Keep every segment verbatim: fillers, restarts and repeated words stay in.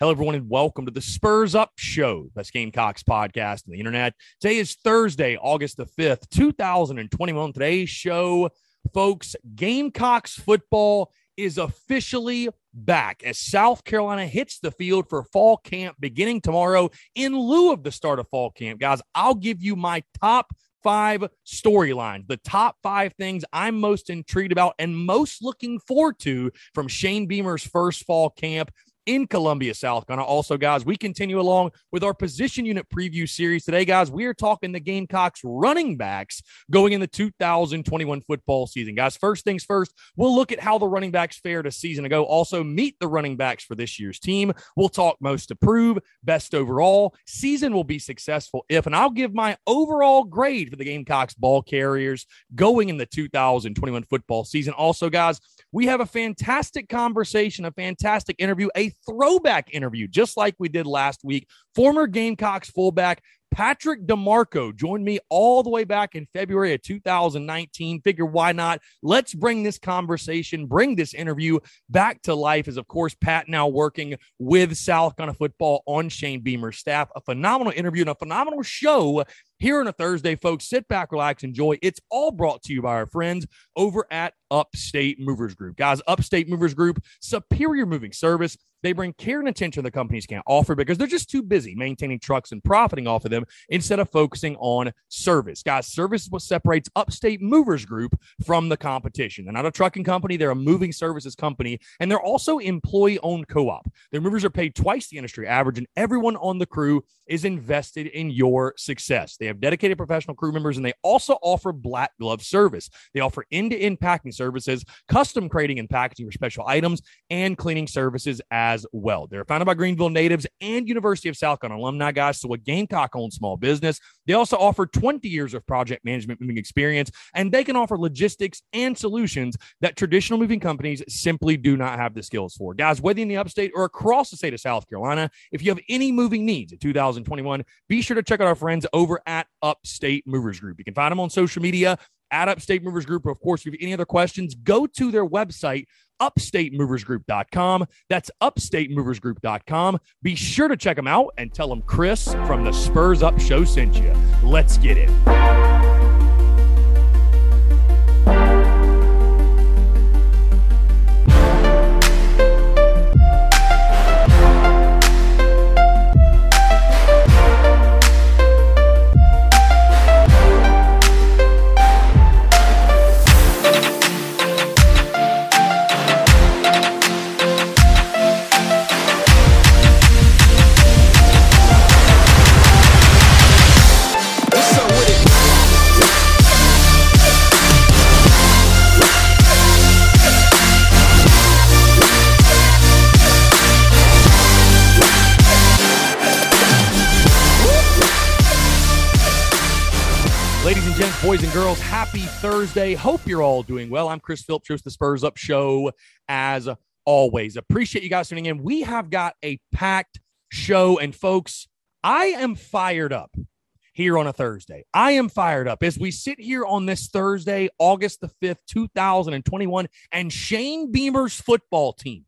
Hello, everyone, and welcome to the Spurs Up Show, best Gamecocks podcast on the internet. Today is Thursday, August the fifth, two thousand twenty-one. Today's show, folks, Gamecocks football is officially back as South Carolina hits the field for fall camp beginning tomorrow in lieu of the start of fall camp. Guys, I'll give you my top five storylines, the top five things I'm most intrigued about and most looking forward to from Shane Beamer's first fall camp in Columbia, South Carolina. Also, guys, we continue along with our position unit preview series. Today, guys, we are talking the Gamecocks running backs going in the two thousand twenty-one football season. Guys, first things first, we'll look at how the running backs fared a season ago. Also, meet the running backs for this year's team. We'll talk most to prove, best overall. Season will be successful if, and I'll give my overall grade for the Gamecocks ball carriers going in the two thousand twenty-one football season. Also, guys, we have a fantastic conversation, a fantastic interview, a throwback interview, just like we did last week. Former Gamecocks fullback Patrick DeMarco joined me all the way back in February of two thousand nineteen. Figure why not? Let's bring this conversation, bring this interview back to life as, of course, Pat now working with South Carolina football on Shane Beamer's staff. A phenomenal interview and a phenomenal show here on a Thursday, folks. Sit back, relax, enjoy. It's all brought to you by our friends over at Upstate Movers Group. Guys, Upstate Movers Group, superior moving service. They bring care and attention the companies can't offer because they're just too busy maintaining trucks and profiting off of them instead of focusing on service. Guys, service is what separates Upstate Movers Group from the competition. They're not a trucking company. They're a moving services company, and they're also employee-owned co-op. Their movers are paid twice the industry average, and everyone on the crew is invested in your success. They have dedicated professional crew members, and they also offer black glove service. They offer end-to-end packing services, custom crating and packaging for special items, and cleaning services as as well. They're founded by Greenville natives and University of South Carolina alumni, guys, so a Gamecock-owned small business. They also offer twenty years of project management moving experience, and they can offer logistics and solutions that traditional moving companies simply do not have the skills for. Guys, whether in the upstate or across the state of South Carolina, if you have any moving needs in two thousand twenty-one, be sure to check out our friends over at Upstate Movers Group. You can find them on social media at Upstate Movers Group. Of course, if you have any other questions, go to their website, upstate movers group dot com. That's upstate movers group dot com. Be sure to check them out and tell them Chris from the Spurs Up Show sent you. Let's get it. Boys and girls, happy Thursday. Hope you're all doing well. I'm Chris Phillips, host of the Spurs Up Show, as always. Appreciate you guys tuning in. We have got a packed show, and folks, I am fired up here on a Thursday. I am fired up as we sit here on this Thursday, August the fifth, two thousand twenty-one, and Shane Beamer's football team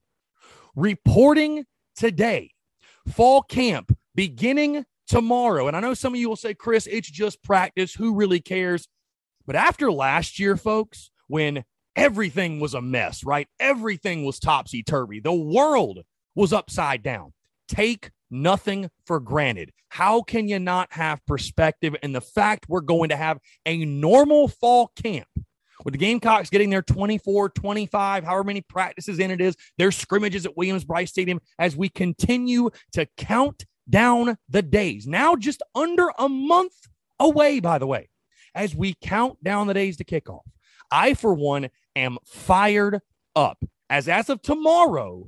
reporting today. Fall camp beginning tomorrow. And I know some of you will say, Chris, it's just practice. Who really cares? But after last year, folks, when everything was a mess, right? Everything was topsy-turvy. The world was upside down. Take nothing for granted. How can you not have perspective in the fact we're going to have a normal fall camp with the Gamecocks getting their twenty-four, twenty-five, however many practices in it is, their scrimmages at Williams-Brice Stadium as we continue to count down the days. Now just under a month away, by the way, as we count down the days to kickoff. I, for one, am fired up as as of tomorrow,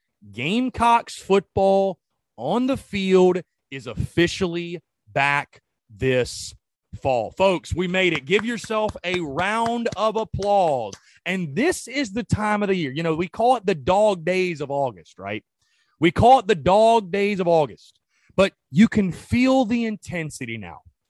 Gamecocks football on the field is officially back this fall. Folks, we made it. Give yourself a round of applause. And this is the time of the year. You know, we call it the dog days of August, right? We call it the dog days of August. But you can feel the intensity now.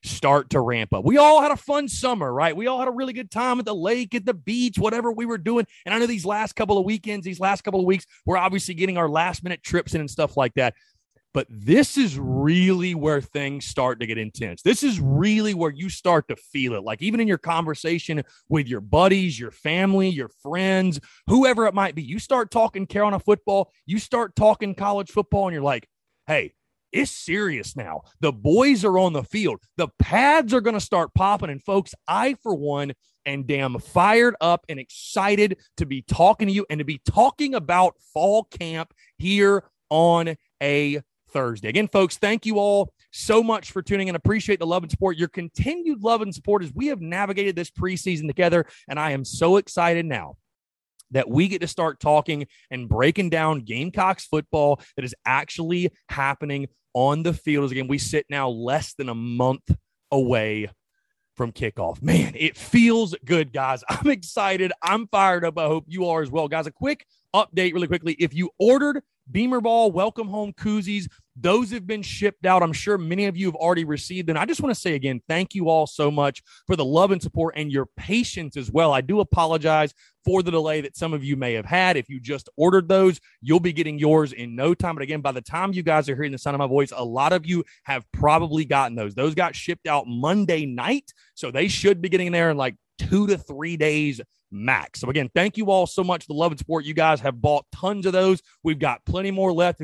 start to ramp up. We all had a fun summer, right? We all had a really good time at the lake, at the beach, whatever we were doing. And I know these last couple of weekends, these last couple of weeks, we're obviously getting our last minute trips in and stuff like that. But this is really where things start to get intense. This is really where you start to feel it. Like even in your conversation with your buddies, your family, your friends, whoever it might be, you start talking Carolina football, you start talking college football, and you're like, hey, it's serious now. The boys are on the field. The pads are going to start popping. And folks, I, for one, am damn fired up and excited to be talking to you and to be talking about fall camp here on a Thursday. Again, folks, thank you all so much for tuning in. Appreciate the love and support, your continued love and support as we have navigated this preseason together. And I am so excited now that we get to start talking and breaking down Gamecocks football that is actually happening on the field. As again, we sit now less than a month away from kickoff. Man, it feels good, guys. I'm excited. I'm fired up. I hope you are as well. Guys, a quick update really quickly. If you ordered Beamer Ball Welcome Home koozies, those have been shipped out. I'm sure many of you have already received them. I just want to say again, thank you all so much for the love and support and your patience as well. I do apologize for the delay that some of you may have had. If you just ordered those, you'll be getting yours in no time. But again, by the time you guys are hearing the sound of my voice, a lot of you have probably gotten those. Those got shipped out Monday night, so they should be getting there in like two to three days max. So again, thank you all so much for the love and support. You guys have bought tons of those. We've got plenty more left.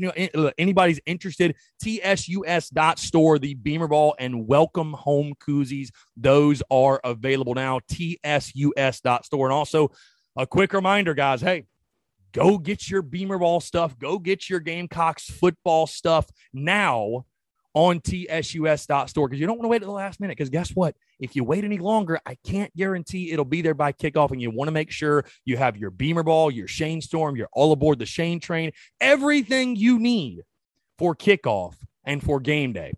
If anybody's interested, T S U S dot store, the Beamer Ball and Welcome Home koozies, those are available now, T S U S dot store. And also a quick reminder, guys, hey, go get your Beamer Ball stuff. Go get your Gamecocks football stuff now on T S U S dot store, because you don't want to wait at the last minute, because guess what? If you wait any longer, I can't guarantee it'll be there by kickoff, and you want to make sure you have your Beamer Ball, your Shane Storm, you're all aboard the Shane train, everything you need for kickoff and for game day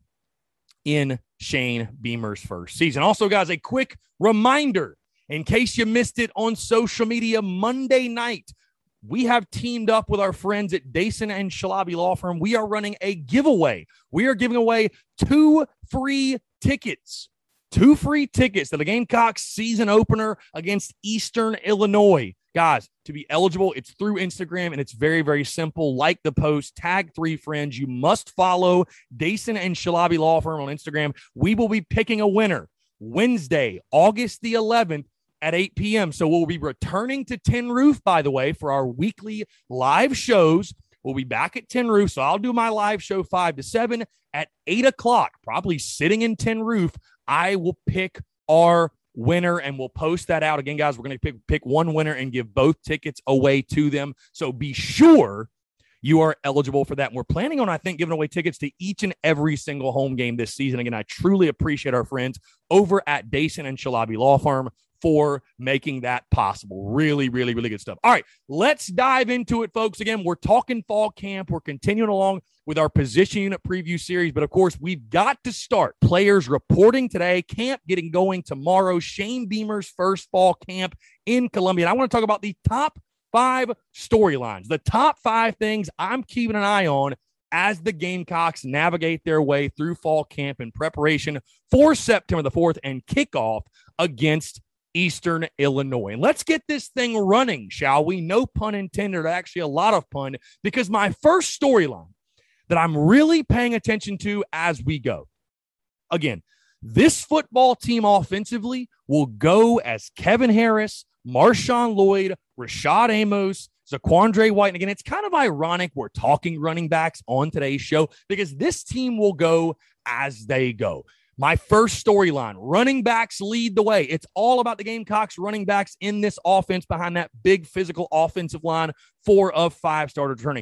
in Shane Beamer's first season. Also, guys, a quick reminder, in case you missed it on social media Monday night, we have teamed up with our friends at Dason and Shalabi Law Firm. We are running a giveaway. We are giving away two free tickets, two free tickets to the Gamecocks season opener against Eastern Illinois. Guys, to be eligible, it's through Instagram, and it's very, very simple. Like the post, tag three friends. You must follow Dason and Shalabi Law Firm on Instagram. We will be picking a winner Wednesday, August the eleventh, at eight p.m. So we'll be returning to Tin Roof, by the way, for our weekly live shows. We'll be back at Tin Roof. So I'll do my live show five to seven at eight o'clock, probably sitting in Tin Roof. I will pick our winner, and we'll post that out. Again, guys, we're going to pick, pick one winner and give both tickets away to them. So be sure you are eligible for that. And we're planning on, I think, giving away tickets to each and every single home game this season. Again, I truly appreciate our friends over at Dason and Shalabi Law Firm for making that possible. Really, really, really good stuff. All right, let's dive into it, folks. Again, we're talking fall camp. We're continuing along with our position unit preview series, but of course, we've got to start. Players reporting today, camp getting going tomorrow, Shane Beamer's first fall camp in Columbia. And I want to talk about the top five storylines, the top five things I'm keeping an eye on as the Gamecocks navigate their way through fall camp in preparation for September the fourth and kickoff against Eastern Illinois. And let's get this thing running, shall we? No pun intended, actually a lot of pun, because my first storyline that I'm really paying attention to as we go. Again, this football team offensively will go as Kevin Harris, Marshawn Lloyd, Rashad Amos, Zaquandre White. And again, it's kind of ironic we're talking running backs on today's show, because this team will go as they go. My first storyline, running backs lead the way. It's all about the Gamecocks running backs in this offense behind that big physical offensive line, four of five starters returning.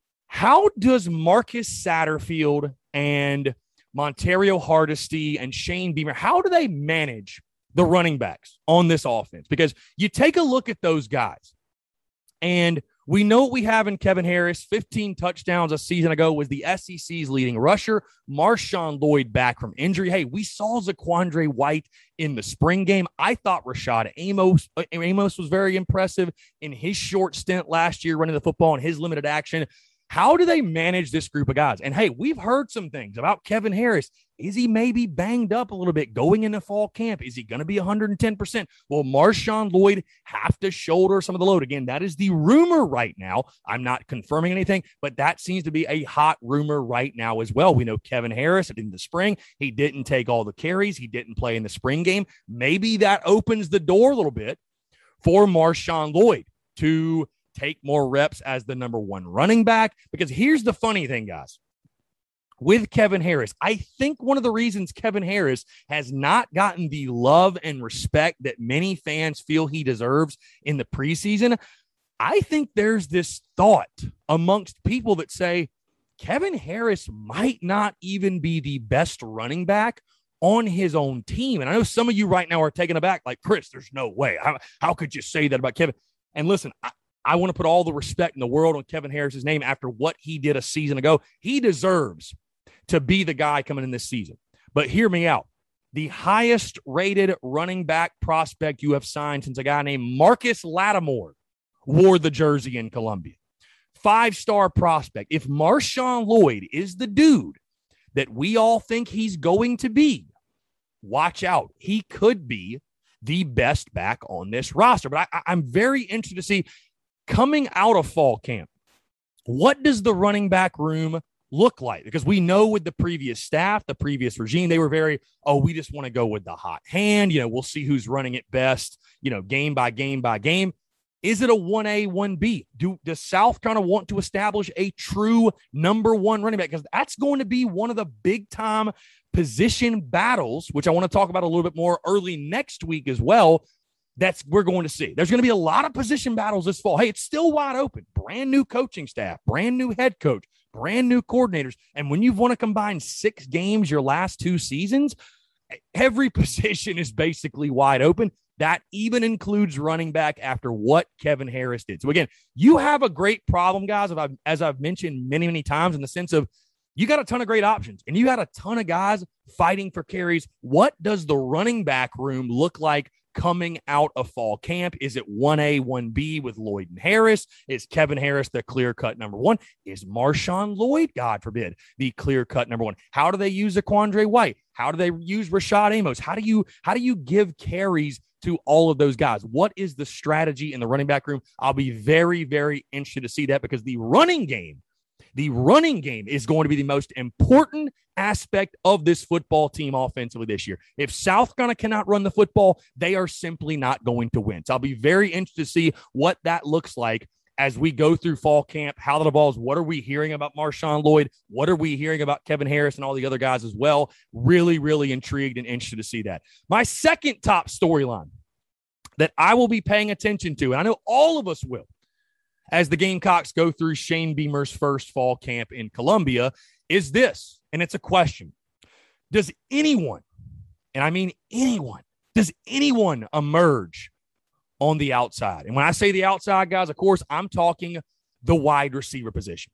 How does Marcus Satterfield and Montario Hardesty and Shane Beamer, how do they manage the running backs on this offense? Because you take a look at those guys, and we know what we have in Kevin Harris. fifteen touchdowns a season ago, was the S E C's leading rusher. Marshawn Lloyd back from injury. Hey, we saw Zaquandre White in the spring game. I thought Rashad Amos, Amos was very impressive in his short stint last year running the football and his limited action. How do they manage this group of guys? And hey, we've heard some things about Kevin Harris. Is he maybe banged up a little bit going into fall camp? Is he going to be one hundred ten percent? Will Marshawn Lloyd have to shoulder some of the load? Again, that is the rumor right now. I'm not confirming anything, but that seems to be a hot rumor right now as well. We know Kevin Harris in the spring, he didn't take all the carries. He didn't play in the spring game. Maybe that opens the door a little bit for Marshawn Lloyd to take more reps as the number one running back. Because here's the funny thing, guys. With Kevin Harris, I think one of the reasons Kevin Harris has not gotten the love and respect that many fans feel he deserves in the preseason, I think there's this thought amongst people that say Kevin Harris might not even be the best running back on his own team. And I know some of you right now are taken aback, like, Chris, there's no way. How, how could you say that about Kevin? And listen, I, I want to put all the respect in the world on Kevin Harris's name after what he did a season ago. He deserves to be the guy coming in this season. But hear me out. The highest rated running back prospect you have signed since a guy named Marcus Lattimore wore the jersey in Columbia. Five-star prospect. If Marshawn Lloyd is the dude that we all think he's going to be, watch out. He could be the best back on this roster. But I, I'm very interested to see, coming out of fall camp, what does the running back room look like? Because we know with the previous staff, the previous regime, they were very, oh, we just want to go with the hot hand. You know, we'll see who's running it best, you know, game by game by game. Is it a one A, one B? Do does South kind of want to establish a true number one running back? Because that's going to be one of the big time position battles, which I want to talk about a little bit more early next week as well. That's we're going to see. There's going to be a lot of position battles this fall. Hey, it's still wide open. Brand new coaching staff, brand new head coach, brand new coordinators. And when you've won to combine six games your last two seasons, every position is basically wide open. That even includes running back after what Kevin Harris did. So again, you have a great problem, guys, as I've, as I've mentioned many, many times, in the sense of you got a ton of great options and you got a ton of guys fighting for carries. What does the running back room look like coming out of fall camp? Is it one A, one B with Lloyd and Harris? Is Kevin Harris the clear-cut number one? Is Marshawn Lloyd, God forbid, the clear-cut number one? How do they use Aquandre White? How do they use Rashad Amos? How do you how do you give carries to all of those guys? What is the strategy in the running back room? I'll be very, very interested to see that, because the running game, the running game is going to be the most important aspect of this football team offensively this year. If South Carolina cannot run the football, they are simply not going to win. So I'll be very interested to see what that looks like as we go through fall camp. How that evolves. What are we hearing about Marshawn Lloyd? What are we hearing about Kevin Harris and all the other guys as well? Really, really intrigued and interested to see that. My second top storyline that I will be paying attention to, and I know all of us will, as the Gamecocks go through Shane Beamer's first fall camp in Columbia, is this, and it's a question. Does anyone, and I mean anyone, does anyone emerge on the outside? And when I say the outside, guys, of course, I'm talking the wide receiver position.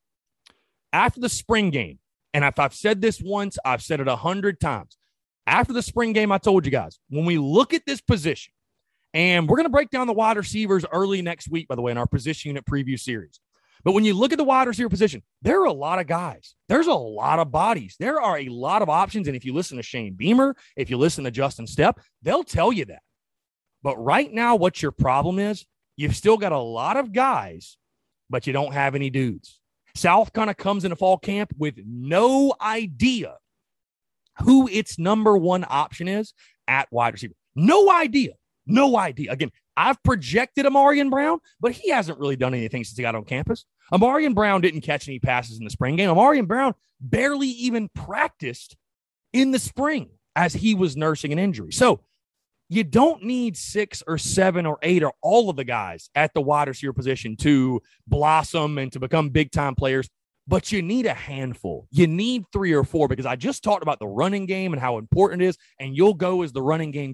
After the spring game, and if I've said this once, I've said it a hundred times. After the spring game, I told you guys, when we look at this position, and we're going to break down the wide receivers early next week, by the way, in our position unit preview series. But when you look at the wide receiver position, there are a lot of guys. There's a lot of bodies. There are a lot of options. And if you listen to Shane Beamer, if you listen to Justin Stepp, they'll tell you that. But right now, what your problem is, you've still got a lot of guys, but you don't have any dudes. South kind of comes into fall camp with no idea who its number one option is at wide receiver. No idea. No idea. Again, I've projected Amarian Brown, but he hasn't really done anything since he got on campus. Amarian Brown didn't catch any passes in the spring game. Amarian Brown barely even practiced in the spring as he was nursing an injury. So you don't need six or seven or eight or all of the guys at the wide receiver position to blossom and to become big-time players, but you need a handful. You need three or four, because I just talked about the running game and how important it is, and you'll go as the running game goes.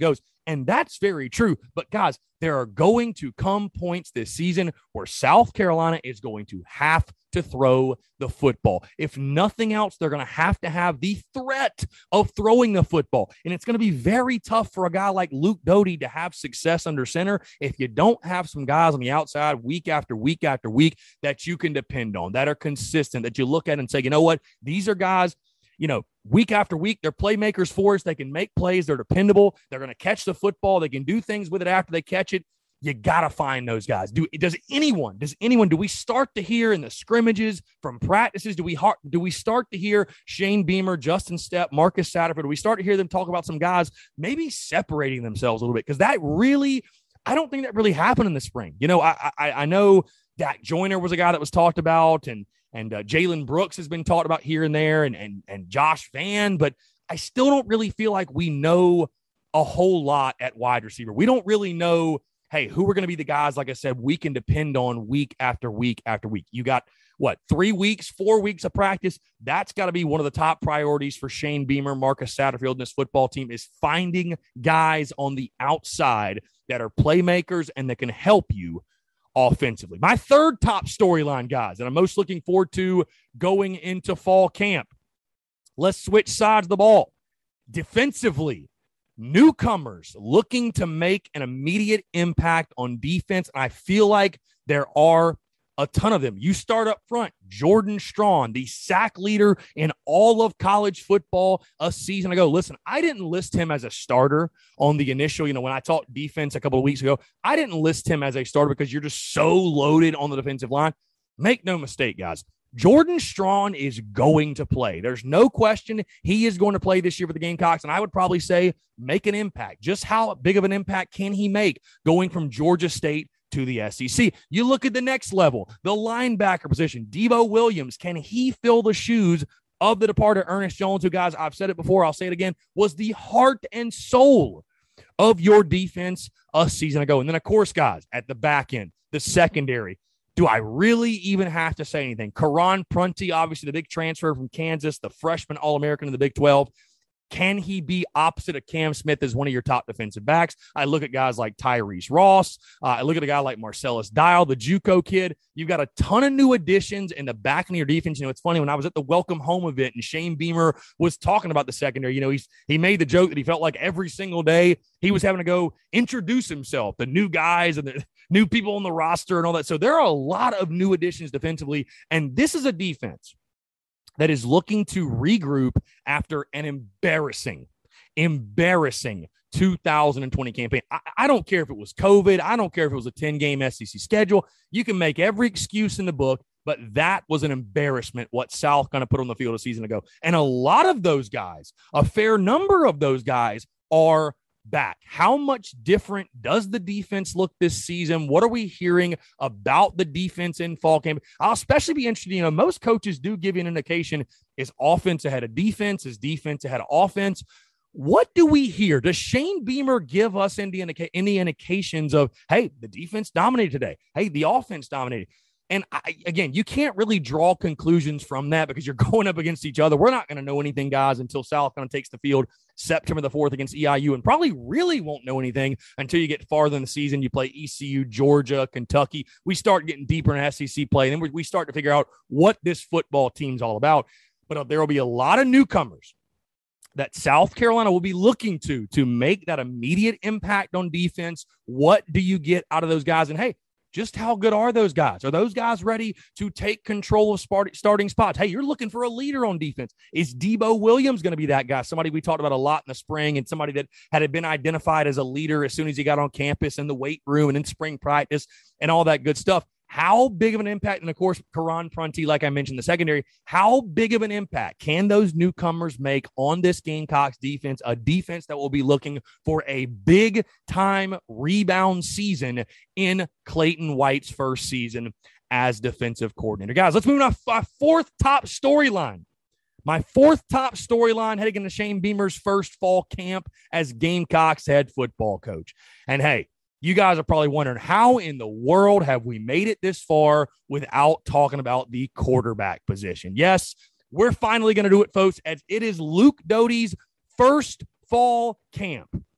And that's very true. But guys, there are going to come points this season where South Carolina is going to have to throw the football. If nothing else, they're going to have to have the threat of throwing the football. And it's going to be very tough for a guy like Luke Doty to have success under center if you don't have some guys on the outside week after week after week that you can depend on, that are consistent, that you look at and say, you know what, these are guys, you know, week after week, they're playmakers for us. They can make plays. They're dependable. They're going to catch the football. They can do things with it after they catch it. You got to find those guys. Do does anyone, does anyone, do we start to hear in the scrimmages from practices, do we do we start to hear Shane Beamer, Justin Stepp, Marcus Satterfield, do we start to hear them talk about some guys maybe separating themselves a little bit? Because that really, I don't think that really happened in the spring. You know, I, I, I know Dak Joyner was a guy that was talked about, and And uh, Jalen Brooks has been talked about here and there, and, and, and Josh Vann, but I still don't really feel like we know a whole lot at wide receiver. We don't really know, hey, who are going to be the guys, like I said, we can depend on week after week after week. You got, what, three weeks, four weeks of practice? That's got to be one of the top priorities for Shane Beamer, Marcus Satterfield, and this football team, is finding guys on the outside that are playmakers and that can help you offensively. My third top storyline, guys, that I'm most looking forward to going into fall camp. Let's switch sides of the ball. Defensively, newcomers looking to make an immediate impact on defense. I feel like there are a ton of them. You start up front, Jordan Strachan, the sack leader in all of college football a season ago. Listen, I didn't list him as a starter on the initial, you know, when I talked defense a couple of weeks ago, I didn't list him as a starter because you're just so loaded on the defensive line. Make no mistake, guys. Jordan Strachan is going to play. There's no question he is going to play this year for the Gamecocks, and I would probably say make an impact. Just how big of an impact can he make going from Georgia State to the S E C? You look at the next level, the linebacker position, Devo Williams. Can he fill the shoes of the departed Ernest Jones, who, guys, I've said it before, I'll say it again, was the heart and soul of your defense a season ago? And then, of course, guys, at the back end, the secondary, do I really even have to say anything? Karan Prunty, obviously the big transfer from Kansas, the freshman All-American in the Big twelve. Can he be opposite of Cam Smith as one of your top defensive backs? I look at guys like Tyrese Ross. Uh, I look at a guy like Marcellus Dial, the JUCO kid. You've got a ton of new additions in the back end of your defense. You know, it's funny, when I was at the Welcome Home event and Shane Beamer was talking about the secondary, you know, he's he made the joke that he felt like every single day he was having to go introduce himself, the new guys and the new people on the roster and all that. So there are a lot of new additions defensively, and this is a defense that is looking to regroup after an embarrassing, embarrassing two thousand twenty campaign. I, I don't care if it was COVID. I don't care if it was a ten-game S E C schedule. You can make every excuse in the book, but that was an embarrassment what South kind of put on the field a season ago. And a lot of those guys, a fair number of those guys, are back. How much different does the defense look this season? What are we hearing about the defense in fall camp? I'll especially be interested, you know, most coaches do give you an indication, is offense ahead of defense, is defense ahead of offense. What do we hear? Does Shane Beamer give us any, any indications of, hey, the defense dominated today? Hey, the offense dominated. And I, again, you can't really draw conclusions from that because you're going up against each other. We're not going to know anything, guys, until South kind of takes the field September the fourth against E I U, and probably really won't know anything until you get farther in the season. You play E C U, Georgia, Kentucky. We start getting deeper in S E C play, and then we start to figure out what this football team's all about. But there will be a lot of newcomers that South Carolina will be looking to to make that immediate impact on defense. What do you get out of those guys? And, hey, just how good are those guys? Are those guys ready to take control of starting spots? Hey, you're looking for a leader on defense. Is Devo Williams going to be that guy? Somebody we talked about a lot in the spring, and somebody that had been identified as a leader as soon as he got on campus in the weight room and in spring practice and all that good stuff. How big of an impact? And, of course, Karan Prunty, like I mentioned, the secondary, how big of an impact can those newcomers make on this Gamecocks defense, a defense that will be looking for a big-time rebound season in Clayton White's first season as defensive coordinator? Guys, let's move on to my fourth top storyline. My fourth top storyline heading into Shane Beamer's first fall camp as Gamecocks head football coach. And, hey, you guys are probably wondering, how in the world have we made it this far without talking about the quarterback position? Yes, we're finally going to do it, folks, as it is Luke Doty's first fall camp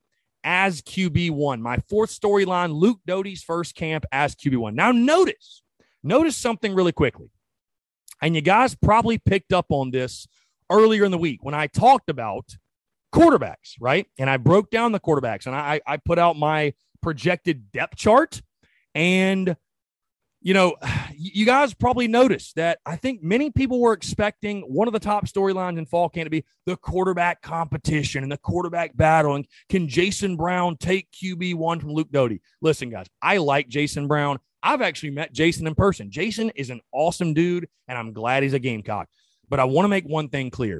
as Q B one. My fourth storyline, Luke Doty's first camp as Q B one. Now notice, notice something really quickly. And you guys probably picked up on this earlier in the week when I talked about quarterbacks, right? And I broke down the quarterbacks, and I, I put out my projected depth chart. And, you know, you guys probably noticed that I think many people were expecting one of the top storylines in fall camp to be the quarterback competition and the quarterback battle. And can Jason Brown take Q B one from Luke Doty? Listen, guys, I like Jason Brown. I've actually met Jason in person. Jason is an awesome dude, and I'm glad he's a Gamecock. But I want to make one thing clear.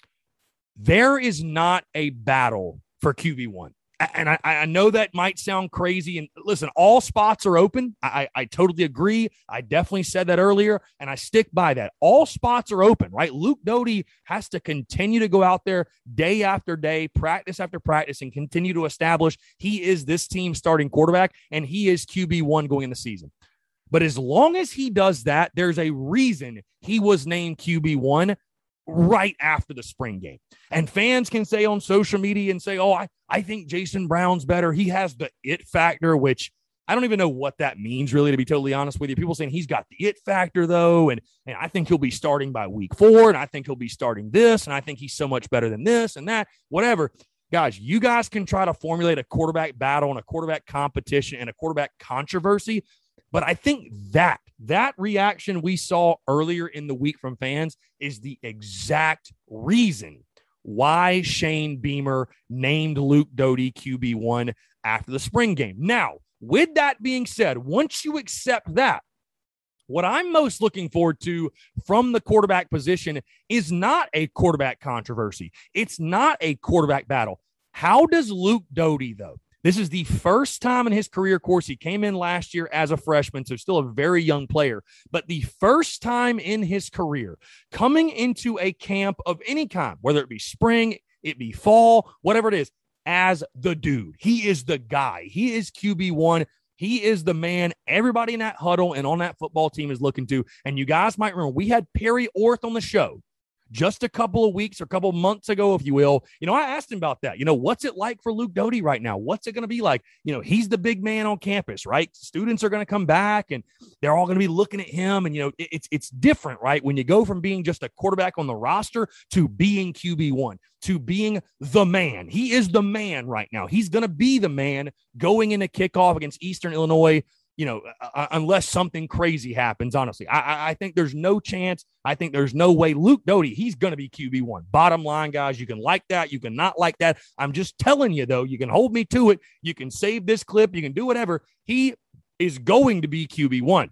There is not a battle for Q B one. And I, I know that might sound crazy. And listen, all spots are open. I, I totally agree. I definitely said that earlier, and I stick by that. All spots are open, right? Luke Doty has to continue to go out there day after day, practice after practice, and continue to establish he is this team's starting quarterback, and he is Q B one going into the season. But as long as he does that, there's a reason he was named Q B one right after the spring game. And fans can say on social media and say, oh, I, I think Jason Brown's better. He has the it factor, which I don't even know what that means, really, to be totally honest with you. People saying he's got the it factor, though, and, and I think he'll be starting by week four, and I think he'll be starting this, and I think he's so much better than this and that, whatever. Guys, you guys can try to formulate a quarterback battle and a quarterback competition and a quarterback controversy, but I think that that reaction we saw earlier in the week from fans is the exact reason why Shane Beamer named Luke Doty Q B one after the spring game. Now, with that being said, once you accept that, what I'm most looking forward to from the quarterback position is not a quarterback controversy. It's not a quarterback battle. How does Luke Doty, though? This is the first time in his career. Of course, he came in last year as a freshman, so still a very young player. But the first time in his career coming into a camp of any kind, whether it be spring, it be fall, whatever it is, as the dude. He is the guy. He is Q B one. He is the man everybody in that huddle and on that football team is looking to. And you guys might remember, we had Perry Orth on the show just a couple of weeks or a couple of months ago, if you will. You know, I asked him about that. You know, what's it like for Luke Doty right now? What's it going to be like? You know, he's the big man on campus, right? Students are going to come back and they're all going to be looking at him. And, you know, it, it's it's different, right? When you go from being just a quarterback on the roster to being Q B one, to being the man. He is the man right now. He's going to be the man going into kickoff against Eastern Illinois, you know, uh, unless something crazy happens, honestly. I, I think there's no chance. I think there's no way. Luke Doty, he's going to be Q B one. Bottom line, guys, you can like that. You can not like that. I'm just telling you, though, you can hold me to it. You can save this clip. You can do whatever. He is going to be Q B one.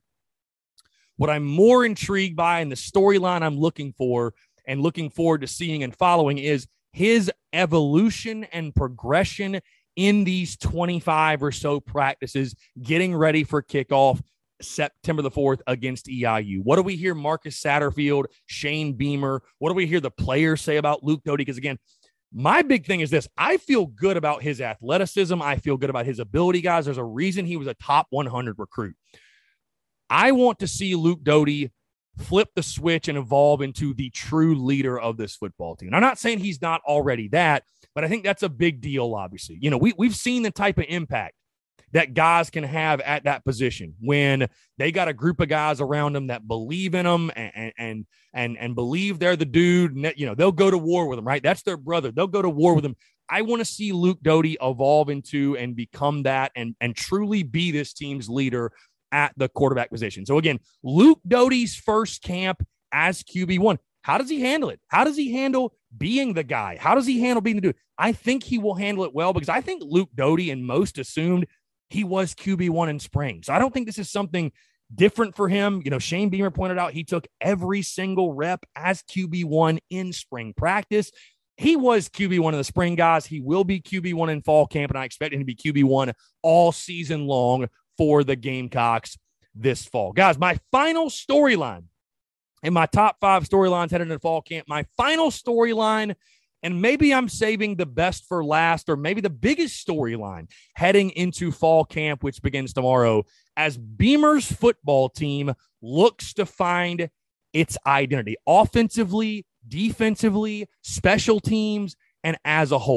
What I'm more intrigued by and the storyline I'm looking for and looking forward to seeing and following is his evolution and progression in these twenty-five or so practices, getting ready for kickoff September the fourth against E I U. What do we hear Marcus Satterfield, Shane Beamer, what do we hear the players say about Luke Doty? Because, again, my big thing is this. I feel good about his athleticism. I feel good about his ability, guys. There's a reason he was a top one hundred recruit. I want to see Luke Doty flip the switch and evolve into the true leader of this football team. And I'm not saying he's not already that, but I think that's a big deal, obviously. You know, we, we've seen the type of impact that guys can have at that position when they got a group of guys around them that believe in them and and and, and believe they're the dude. And that, you know, they'll go to war with them, right? That's their brother. They'll go to war with them. I want to see Luke Doty evolve into and become that and, and truly be this team's leader at the quarterback position. So, again, Luke Doty's first camp as Q B one. How does he handle it? How does he handle being the guy? How does he handle being the dude? I think he will handle it well because I think Luke Doty and most assumed he was Q B one in spring. So I don't think this is something different for him. You know, Shane Beamer pointed out he took every single rep as Q B one in spring practice. He was Q B one in the spring, guys. He will be Q B one in fall camp, and I expect him to be Q B one all season long for the Gamecocks this fall. Guys, my final storyline in my top five storylines headed into fall camp, my final storyline, and maybe I'm saving the best for last, or maybe the biggest storyline heading into fall camp, which begins tomorrow, as Beamer's football team looks to find its identity offensively, defensively, special teams, and as a whole.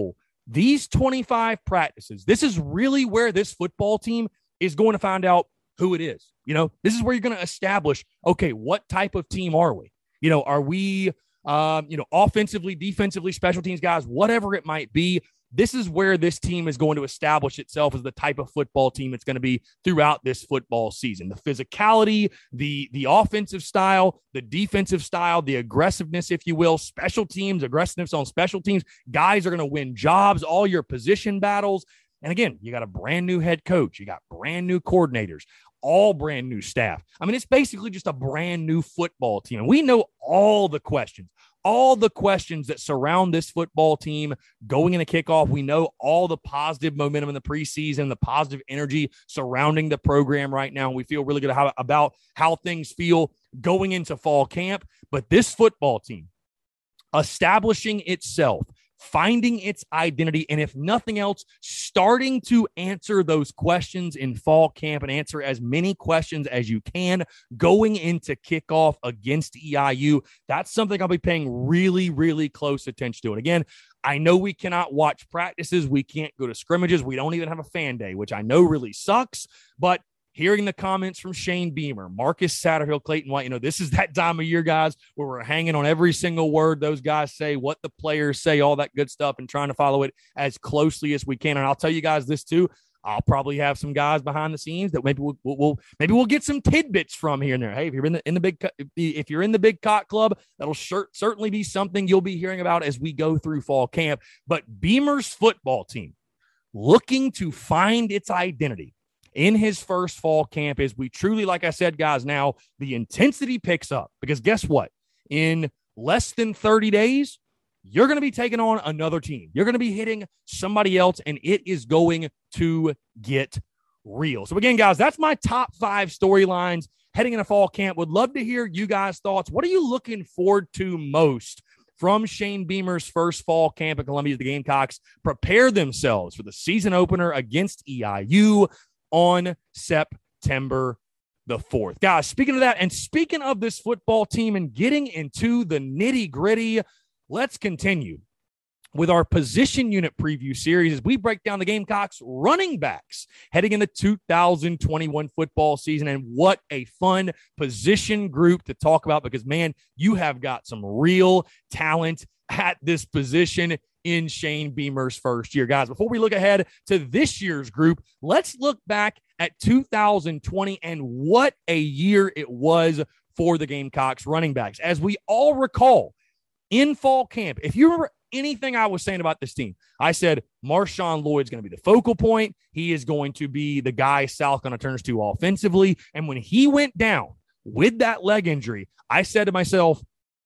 these twenty-five practices, this is really where this football team is going to find out who it is. You know, this is where you're going to establish, okay, what type of team are we? You know, are we, um, you know, offensively, defensively, special teams guys, whatever it might be. This is where this team is going to establish itself as the type of football team it's going to be throughout this football season. The physicality, the, the offensive style, the defensive style, the aggressiveness, if you will, special teams, aggressiveness on special teams. Guys are going to win jobs, all your position battles. And again, you got a brand new head coach. You got brand new coordinators, all brand new staff. I mean, it's basically just a brand new football team. And we know all the questions. All the questions that surround this football team going into kickoff. We know all the positive momentum in the preseason, the positive energy surrounding the program right now. We feel really good how, about how things feel going into fall camp. But this football team, establishing itself, finding its identity, and if nothing else, starting to answer those questions in fall camp and answer as many questions as you can going into kickoff against E I U. That's something I'll be paying really, really close attention to. And again, I know we cannot watch practices. We can't go to scrimmages. We don't even have a fan day, which I know really sucks, but hearing the comments from Shane Beamer, Marcus Satterfield, Clayton White, you know, this is that time of year, guys, where we're hanging on every single word those guys say, what the players say, all that good stuff, and trying to follow it as closely as we can. And I'll tell you guys this too. I'll probably have some guys behind the scenes that maybe we'll, we'll maybe we'll get some tidbits from here and there. Hey, if you're in the in the big if you're in the Big Cock Club, that'll sure, certainly be something you'll be hearing about as we go through fall camp. But Beamer's football team looking to find its identity in his first fall camp is we truly, like I said, guys, now the intensity picks up because guess what? In less than thirty days, you're going to be taking on another team. You're going to be hitting somebody else, and it is going to get real. So again, guys, that's my top five storylines heading into fall camp. Would love to hear you guys' thoughts. What are you looking forward to most from Shane Beamer's first fall camp at Columbia as the Gamecocks prepare themselves for the season opener against E I U on September the fourth. Guys, speaking of that, and speaking of this football team and getting into the nitty-gritty, let's continue with our position unit preview series as we break down the Gamecocks running backs heading into two thousand twenty-one football season. And what a fun position group to talk about because, man, you have got some real talent at this position in Shane Beamer's first year. Guys, before we look ahead to this year's group, let's look back at two thousand twenty and what a year it was for the Gamecocks running backs. As we all recall, in fall camp, if you remember anything I was saying about this team, I said Marshawn Lloyd's going to be the focal point. He is going to be the guy South going to turn to offensively. And when he went down with that leg injury, I said to myself,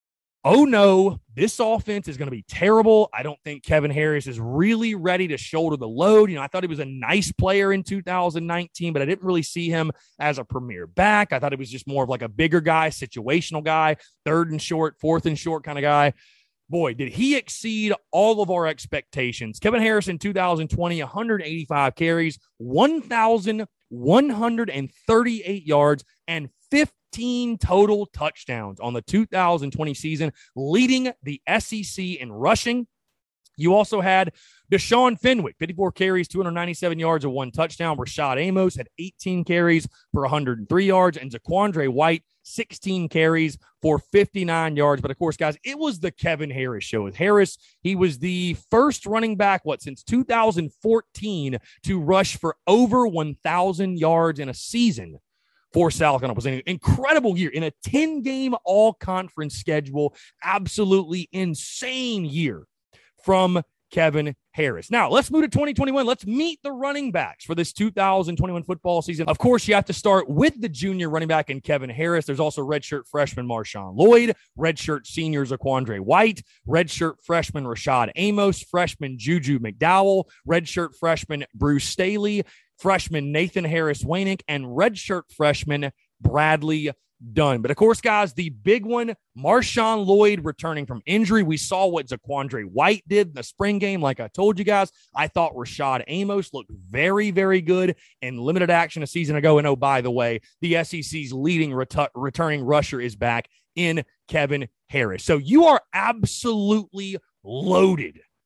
oh no, this offense is going to be terrible. I don't think Kevin Harris is really ready to shoulder the load. You know, I thought he was a nice player in two thousand nineteen, but I didn't really see him as a premier back. I thought he was just more of like a bigger guy, situational guy, third and short, fourth and short kind of guy. Boy, did he exceed all of our expectations. Kevin Harris in two thousand twenty, one hundred eighty-five carries, one thousand one hundred thirty-eight yards, and fifteen total touchdowns on the two thousand twenty season, leading the S E C in rushing. You also had Deshaun Fenwick, fifty-four carries, two hundred ninety-seven yards, and one touchdown. Rashad Amos had eighteen carries for one hundred three yards, and Zaquandre White, sixteen carries for fifty-nine yards. But of course, guys, it was the Kevin Harris show. With Harris, he was the first running back, what, since two thousand fourteen to rush for over one thousand yards in a season for South Carolina. It was an incredible year in a ten-game all-conference schedule. Absolutely insane year from Kevin Harris. Now, let's move to twenty twenty-one. Let's meet the running backs for this two thousand twenty-one football season. Of course, you have to start with the junior running back in Kevin Harris. There's also redshirt freshman Marshawn Lloyd, redshirt senior Zaquandre White, redshirt freshman Rashad Amos, freshman Juju McDowell, redshirt freshman Bruce Staley, freshman Nathan Harris Wainick, and redshirt freshman Bradley Dunn. But of course, guys, the big one, Marshawn Lloyd returning from injury. We saw what Zaquandre White did in the spring game. Like I told you guys, I thought Rashad Amos looked very, very good in limited action a season ago. And oh, by the way, the S E C's leading retu- returning rusher is back in Kevin Harris. So you are absolutely loaded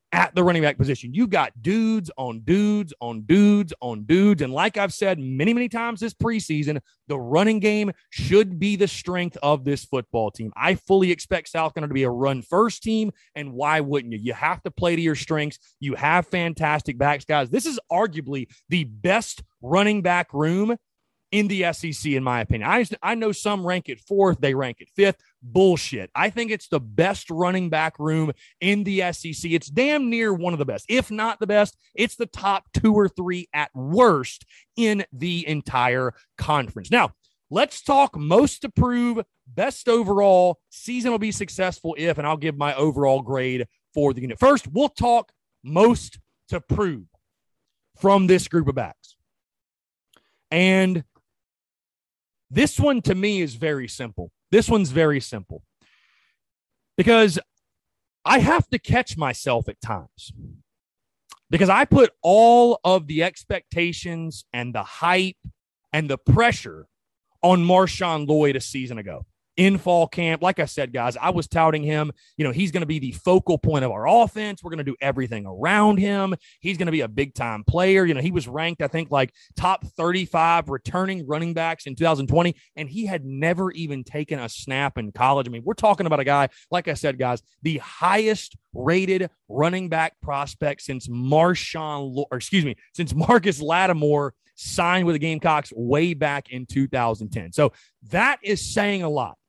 at the running back position. You got dudes on dudes on dudes on dudes. And like I've said many, many times this preseason, the running game should be the strength of this football team. I fully expect South Carolina to be a run-first team, and why wouldn't you? You have to play to your strengths. You have fantastic backs, guys. This is arguably the best running back room in the S E C, in my opinion. I, I know some rank it fourth, they rank it fifth. Bullshit. I think it's the best running back room in the S E C. It's damn near one of the best. If not the best, it's the top two or three at worst in the entire conference. Now, let's talk most to prove, best overall, season will be successful if, and I'll give my overall grade for the unit. First, we'll talk most to prove from this group of backs. And this one, to me, is very simple. This one's very simple because I have to catch myself at times because I put all of the expectations and the hype and the pressure on Marshawn Lloyd a season ago. In fall camp, like I said, guys, I was touting him. You know, he's going to be the focal point of our offense. We're going to do everything around him. He's going to be a big-time player. You know, he was ranked, I think, like top thirty-five returning running backs in two thousand twenty, and he had never even taken a snap in college. I mean, we're talking about a guy, like I said, guys, the highest-rated running back prospect since Marshawn, or excuse me, since Marcus Lattimore signed with the Gamecocks way back in two thousand ten. So that is saying a lot.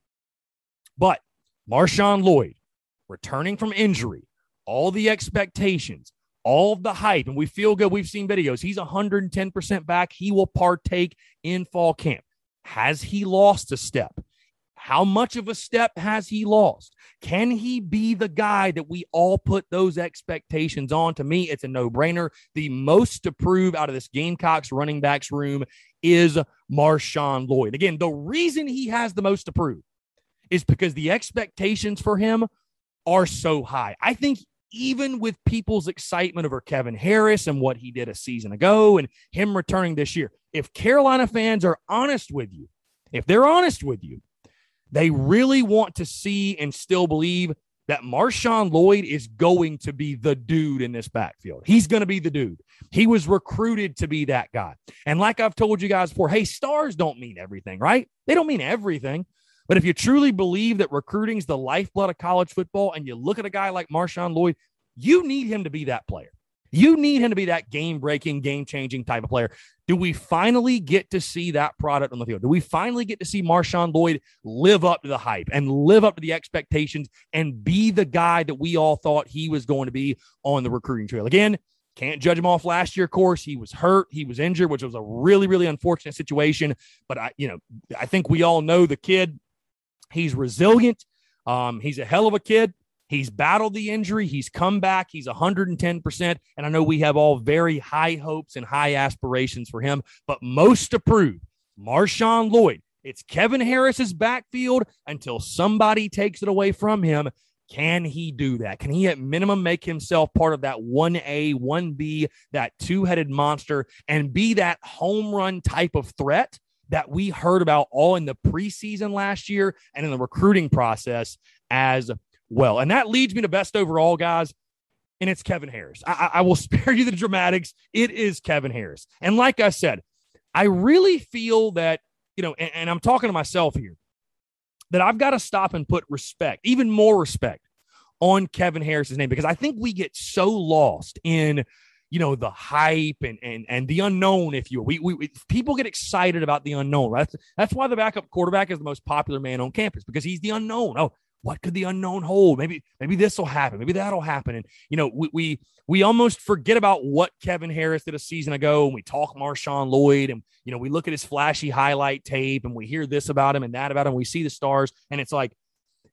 But Marshawn Lloyd, returning from injury, all the expectations, all of the hype, and we feel good. We've seen videos. He's one hundred ten percent back. He will partake in fall camp. Has he lost a step? How much of a step has he lost? Can he be the guy that we all put those expectations on? To me, it's a no-brainer. The most to prove out of this Gamecocks running backs room is Marshawn Lloyd. Again, the reason he has the most to prove is because the expectations for him are so high. I think even with people's excitement over Kevin Harris and what he did a season ago and him returning this year, if Carolina fans are honest with you, if they're honest with you, they really want to see and still believe that Marshawn Lloyd is going to be the dude in this backfield. He's going to be the dude. He was recruited to be that guy. And like I've told you guys before, hey, stars don't mean everything, right? They don't mean everything. But if you truly believe that recruiting is the lifeblood of college football and you look at a guy like Marshawn Lloyd, you need him to be that player. You need him to be that game-breaking, game-changing type of player. Do we finally get to see that product on the field? Do we finally get to see Marshawn Lloyd live up to the hype and live up to the expectations and be the guy that we all thought he was going to be on the recruiting trail? Again, can't judge him off last year, of course. He was hurt. He was injured, which was a really, really unfortunate situation. But, I, you know, I think we all know the kid. He's resilient. Um, he's a hell of a kid. He's battled the injury. He's come back. He's one hundred ten percent. And I know we have all very high hopes and high aspirations for him. But most to prove, Marshawn Lloyd, it's Kevin Harris's backfield until somebody takes it away from him. Can he do that? Can he at minimum make himself part of that one A, one B, that two-headed monster, and be that home run type of threat that we heard about all in the preseason last year and in the recruiting process as well? And that leads me to best overall, guys, and it's Kevin Harris. I, I will spare you the dramatics. It is Kevin Harris. And like I said, I really feel that, you know, and, and I'm talking to myself here, that I've got to stop and put respect, even more respect, on Kevin Harris's name, because I think we get so lost in, you know, the hype and and and the unknown, if you will. We, we, we people get excited about the unknown, right? That's, that's why the backup quarterback is the most popular man on campus, because he's the unknown. Oh, what could the unknown hold? Maybe maybe this will happen. Maybe that'll happen. And, you know, we, we we almost forget about what Kevin Harris did a season ago, and we talk Marshawn Lloyd, and, you know, we look at his flashy highlight tape, and we hear this about him and that about him. We see the stars, and it's like,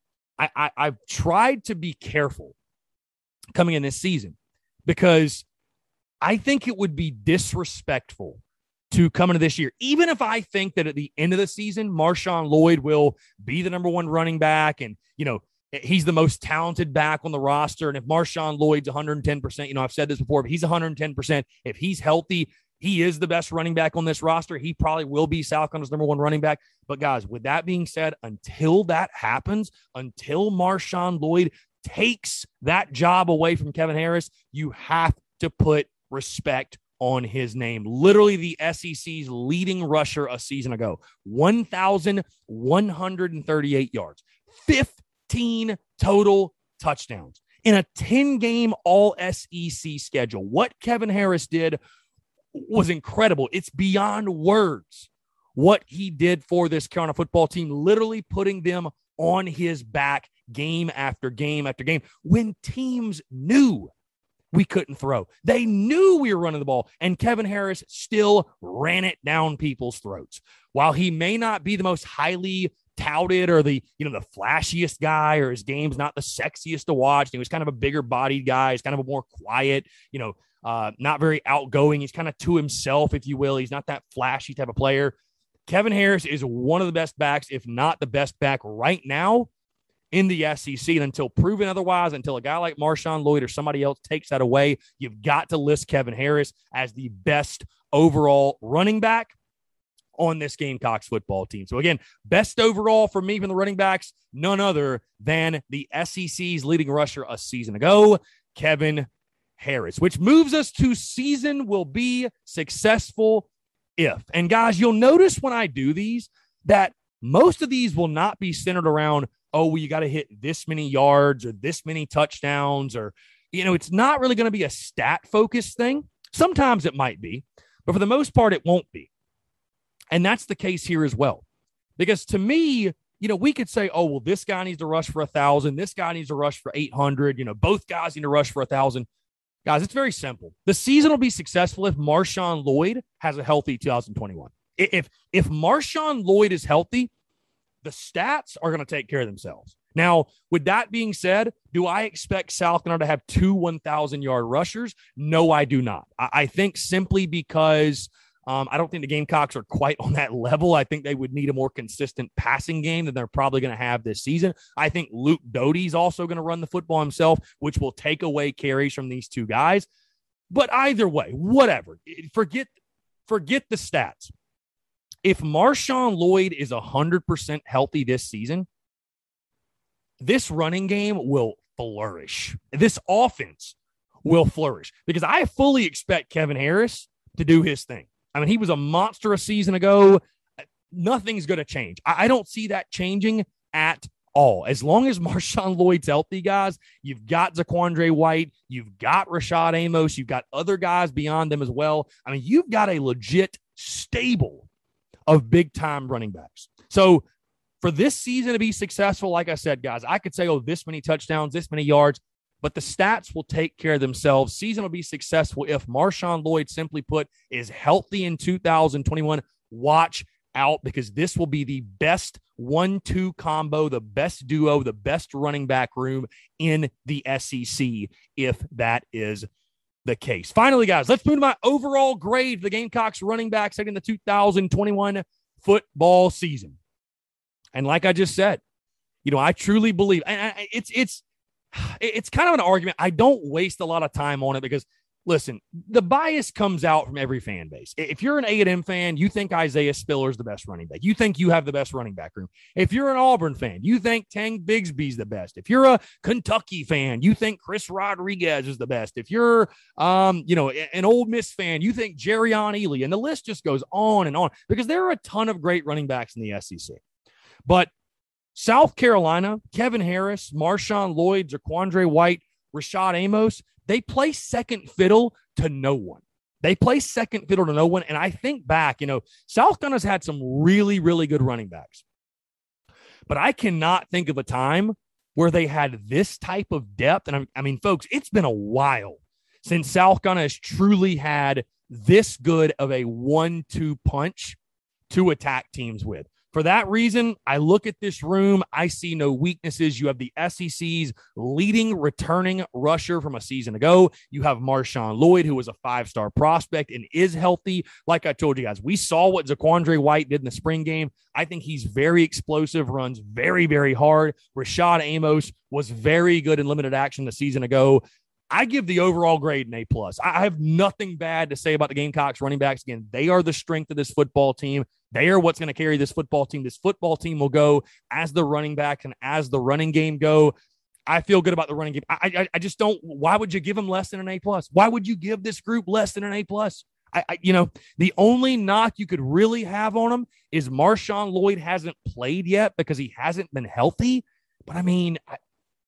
I, I I've tried to be careful coming in this season, because I think it would be disrespectful to come into this year, even if I think that at the end of the season, Marshawn Lloyd will be the number one running back, and, you know, he's the most talented back on the roster. And if Marshawn Lloyd's one hundred ten percent, you know, I've said this before, but he's one hundred ten percent. If he's healthy, he is the best running back on this roster. He probably will be South Carolina's number one running back. But guys, with that being said, until that happens, until Marshawn Lloyd takes that job away from Kevin Harris, you have to put respect on his name. Literally the S E C's leading rusher a season ago, one thousand one hundred thirty-eight yards, fifteen total touchdowns in a ten-game all S E C schedule. What Kevin Harris did was incredible. It's beyond words what he did for this Carolina football team, literally putting them on his back game after game after game when teams knew we couldn't throw. They knew we were running the ball, and Kevin Harris still ran it down people's throats. While he may not be the most highly touted or the, you know, the flashiest guy, or his game's not the sexiest to watch, he was kind of a bigger bodied guy. He's kind of a more quiet, you know, uh, not very outgoing. He's kind of to himself, if you will. He's not that flashy type of player. Kevin Harris is one of the best backs, if not the best back right now in the S E C. And until proven otherwise, until a guy like Marshawn Lloyd or somebody else takes that away, you've got to list Kevin Harris as the best overall running back on this Gamecocks football team. So again, best overall for me from the running backs, none other than the S E C's leading rusher a season ago, Kevin Harris, which moves us to season will be successful if. And guys, you'll notice when I do these that most of these will not be centered around, oh, well, you got to hit this many yards or this many touchdowns, or, you know, it's not really going to be a stat focused thing. Sometimes it might be, but for the most part, it won't be. And that's the case here as well. Because to me, you know, we could say, oh, well, this guy needs to rush for a thousand. This guy needs to rush for eight hundred. You know, both guys need to rush for a thousand. Guys, it's very simple. The season will be successful if Marshawn Lloyd has a healthy two thousand twenty-one. If, if Marshawn Lloyd is healthy, the stats are going to take care of themselves. Now, with that being said, do I expect South Carolina to have two one thousand-yard rushers? No, I do not. I, I think simply because um, I don't think the Gamecocks are quite on that level. I think they would need a more consistent passing game than they're probably going to have this season. I think Luke Doty's also going to run the football himself, which will take away carries from these two guys. But either way, whatever. Forget, forget the stats. If Marshawn Lloyd is one hundred percent healthy this season, this running game will flourish. This offense will flourish because I fully expect Kevin Harris to do his thing. I mean, he was a monster a season ago. Nothing's going to change. I don't see that changing at all. As long as Marshawn Lloyd's healthy, guys, you've got Zaquandre White, you've got Rashad Amos, you've got other guys beyond them as well. I mean, you've got a legit stable of big-time running backs. So for this season to be successful, like I said, guys, I could say, oh, this many touchdowns, this many yards, but the stats will take care of themselves. Season will be successful if Marshawn Lloyd, simply put, is healthy in two thousand twenty-one. Watch out, because this will be the best one two combo, the best duo, the best running back room in the S E C, if that is the case. Finally, guys, let's move to my overall grade for the Gamecocks running backs heading the two thousand twenty-one football season. And like I just said, you know, I truly believe, and I, it's it's it's kind of an argument. I don't waste a lot of time on it because, listen, the bias comes out from every fan base. If you're an A and M fan, you think Isaiah Spiller is the best running back. You think you have the best running back room. If you're an Auburn fan, you think Tank Bigsby's the best. If you're a Kentucky fan, you think Chris Rodriguez is the best. If you're, um, you know, an Ole Miss fan, you think Jerrion Ely. And the list just goes on and on because there are a ton of great running backs in the S E C. But South Carolina, Kevin Harris, Marshawn Lloyd, Zaquandre White, Rashad Amos, they play second fiddle to no one. They play second fiddle to no one. And I think back, you know, South Carolina's had some really, really good running backs. But I cannot think of a time where they had this type of depth. And I, I mean, folks, it's been a while since South Carolina has truly had this good of a one two punch to attack teams with. For that reason, I look at this room. I see no weaknesses. You have the S E C's leading returning rusher from a season ago. You have Marshawn Lloyd, who was a five-star prospect and is healthy. Like I told you guys, we saw what Zaquandre White did in the spring game. I think he's very explosive, runs very, very hard. Rashad Amos was very good in limited action the season ago. I give the overall grade an A plus. I have nothing bad to say about the Gamecocks running backs. Again, they are the strength of this football team. They are what's going to carry this football team. This football team will go as the running backs and as the running game go. I feel good about the running game. I, I, I just don't. Why would you give him less than an A plus? Why would you give this group less than an A plus? I, I, you know, the only knock you could really have on him is Marshawn Lloyd hasn't played yet because he hasn't been healthy. But I mean, I,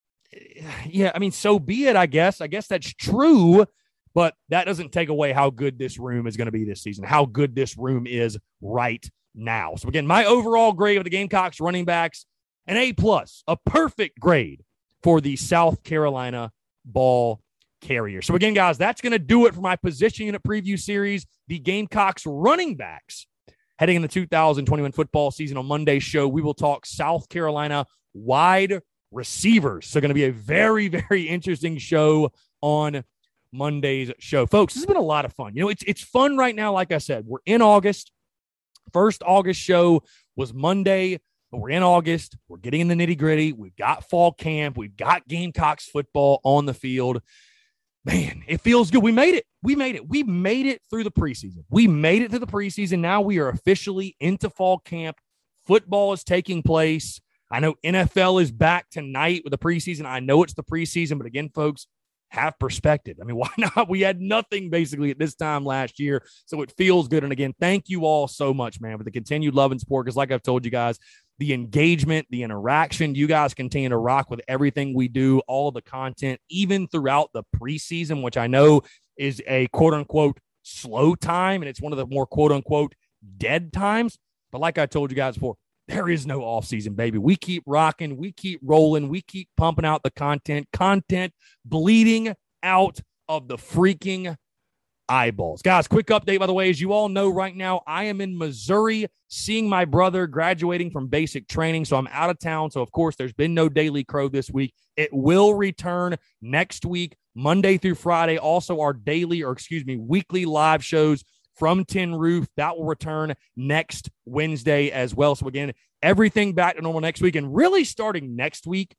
yeah, I mean, so be it. I guess. I guess that's true. But that doesn't take away how good this room is going to be this season, how good this room is right now. So, again, my overall grade of the Gamecocks running backs, an A plus, a perfect grade for the South Carolina ball carrier. So, again, guys, that's going to do it for my position unit preview series, the Gamecocks running backs. Heading in the two thousand twenty-one football season, on Monday's show, we will talk South Carolina wide receivers. So, going to be a very, very interesting show on Monday's show. Folks, this has been a lot of fun. You know, it's it's fun right now. Like I said, we're in August. First August show was Monday, but we're in August. We're getting in the nitty gritty. We've got fall camp. We've got Gamecocks football on the field. Man, it feels good. We made it. We made it. We made it through the preseason. We made it through the preseason. Now we are officially into fall camp. Football is taking place. I know N F L is back tonight with the preseason. I know it's the preseason, but again, folks, have perspective. I mean, why not? We had nothing basically at this time last year, so it feels good. And again, thank you all so much, man, for the continued love and support, because like I've told you guys, the engagement, the interaction, you guys continue to rock with everything we do, all the content, even throughout the preseason, which I know is a quote-unquote slow time, and it's one of the more quote-unquote dead times. But like I told you guys before, there is no offseason, baby. We keep rocking. We keep rolling. We keep pumping out the content. Content bleeding out of the freaking eyeballs. Guys, quick update, by the way. As you all know right now, I am in Missouri seeing my brother graduating from basic training, so I'm out of town. So, of course, there's been no Daily Crow this week. It will return next week, Monday through Friday. Also, our daily, or excuse me, weekly live shows from Tin Roof, that will return next Wednesday as well. So again, everything back to normal next week. And really starting next week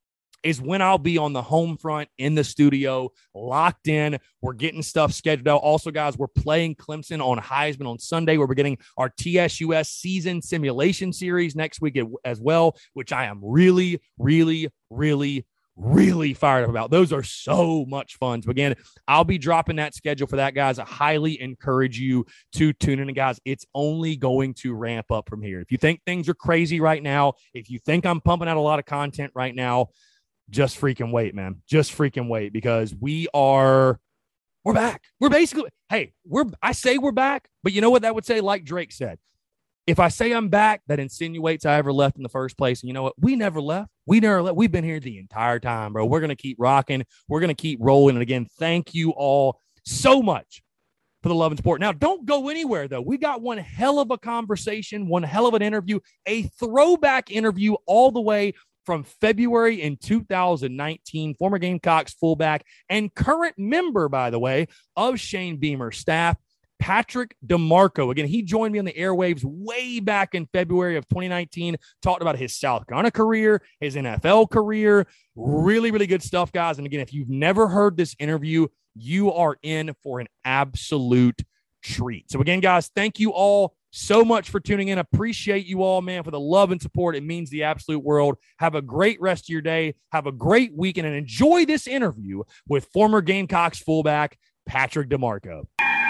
is when I'll be on the home front in the studio, locked in. We're getting stuff scheduled out. Also, guys, we're playing Clemson on Heisman on Sunday. We're beginning our T S U S season simulation series next week as well, which I am really, really, really really fired up about. Those are so much fun. So again, I'll be dropping that schedule for that, guys. I highly encourage you to tune in. And guys, it's only going to ramp up from here. If you think things are crazy right now, if you think I'm pumping out a lot of content right now, just freaking wait, man. Just freaking wait, because we are, we're back. We're basically, hey, we're, I say we're back, but you know what that would say? Like Drake said, if I say I'm back, that insinuates I ever left in the first place. And you know what? We never left. We never left. We've been here the entire time, bro. We're going to keep rocking. We're going to keep rolling. And again, thank you all so much for the love and support. Now, don't go anywhere, though. We got one hell of a conversation, one hell of an interview, a throwback interview all the way from February in two thousand nineteen, former Gamecocks fullback and current member, by the way, of Shane Beamer's staff, Patrick DeMarco. Again, he joined me on the airwaves way back in February of twenty nineteen, talked about his South Carolina career, his N F L career. Really, really good stuff, guys. And again, if you've never heard this interview, you are in for an absolute treat. So again, guys, thank you all so much for tuning in. Appreciate you all, man, for the love and support. It means the absolute world. Have a great rest of your day. Have a great weekend, and enjoy this interview with former Gamecocks fullback Patrick DeMarco.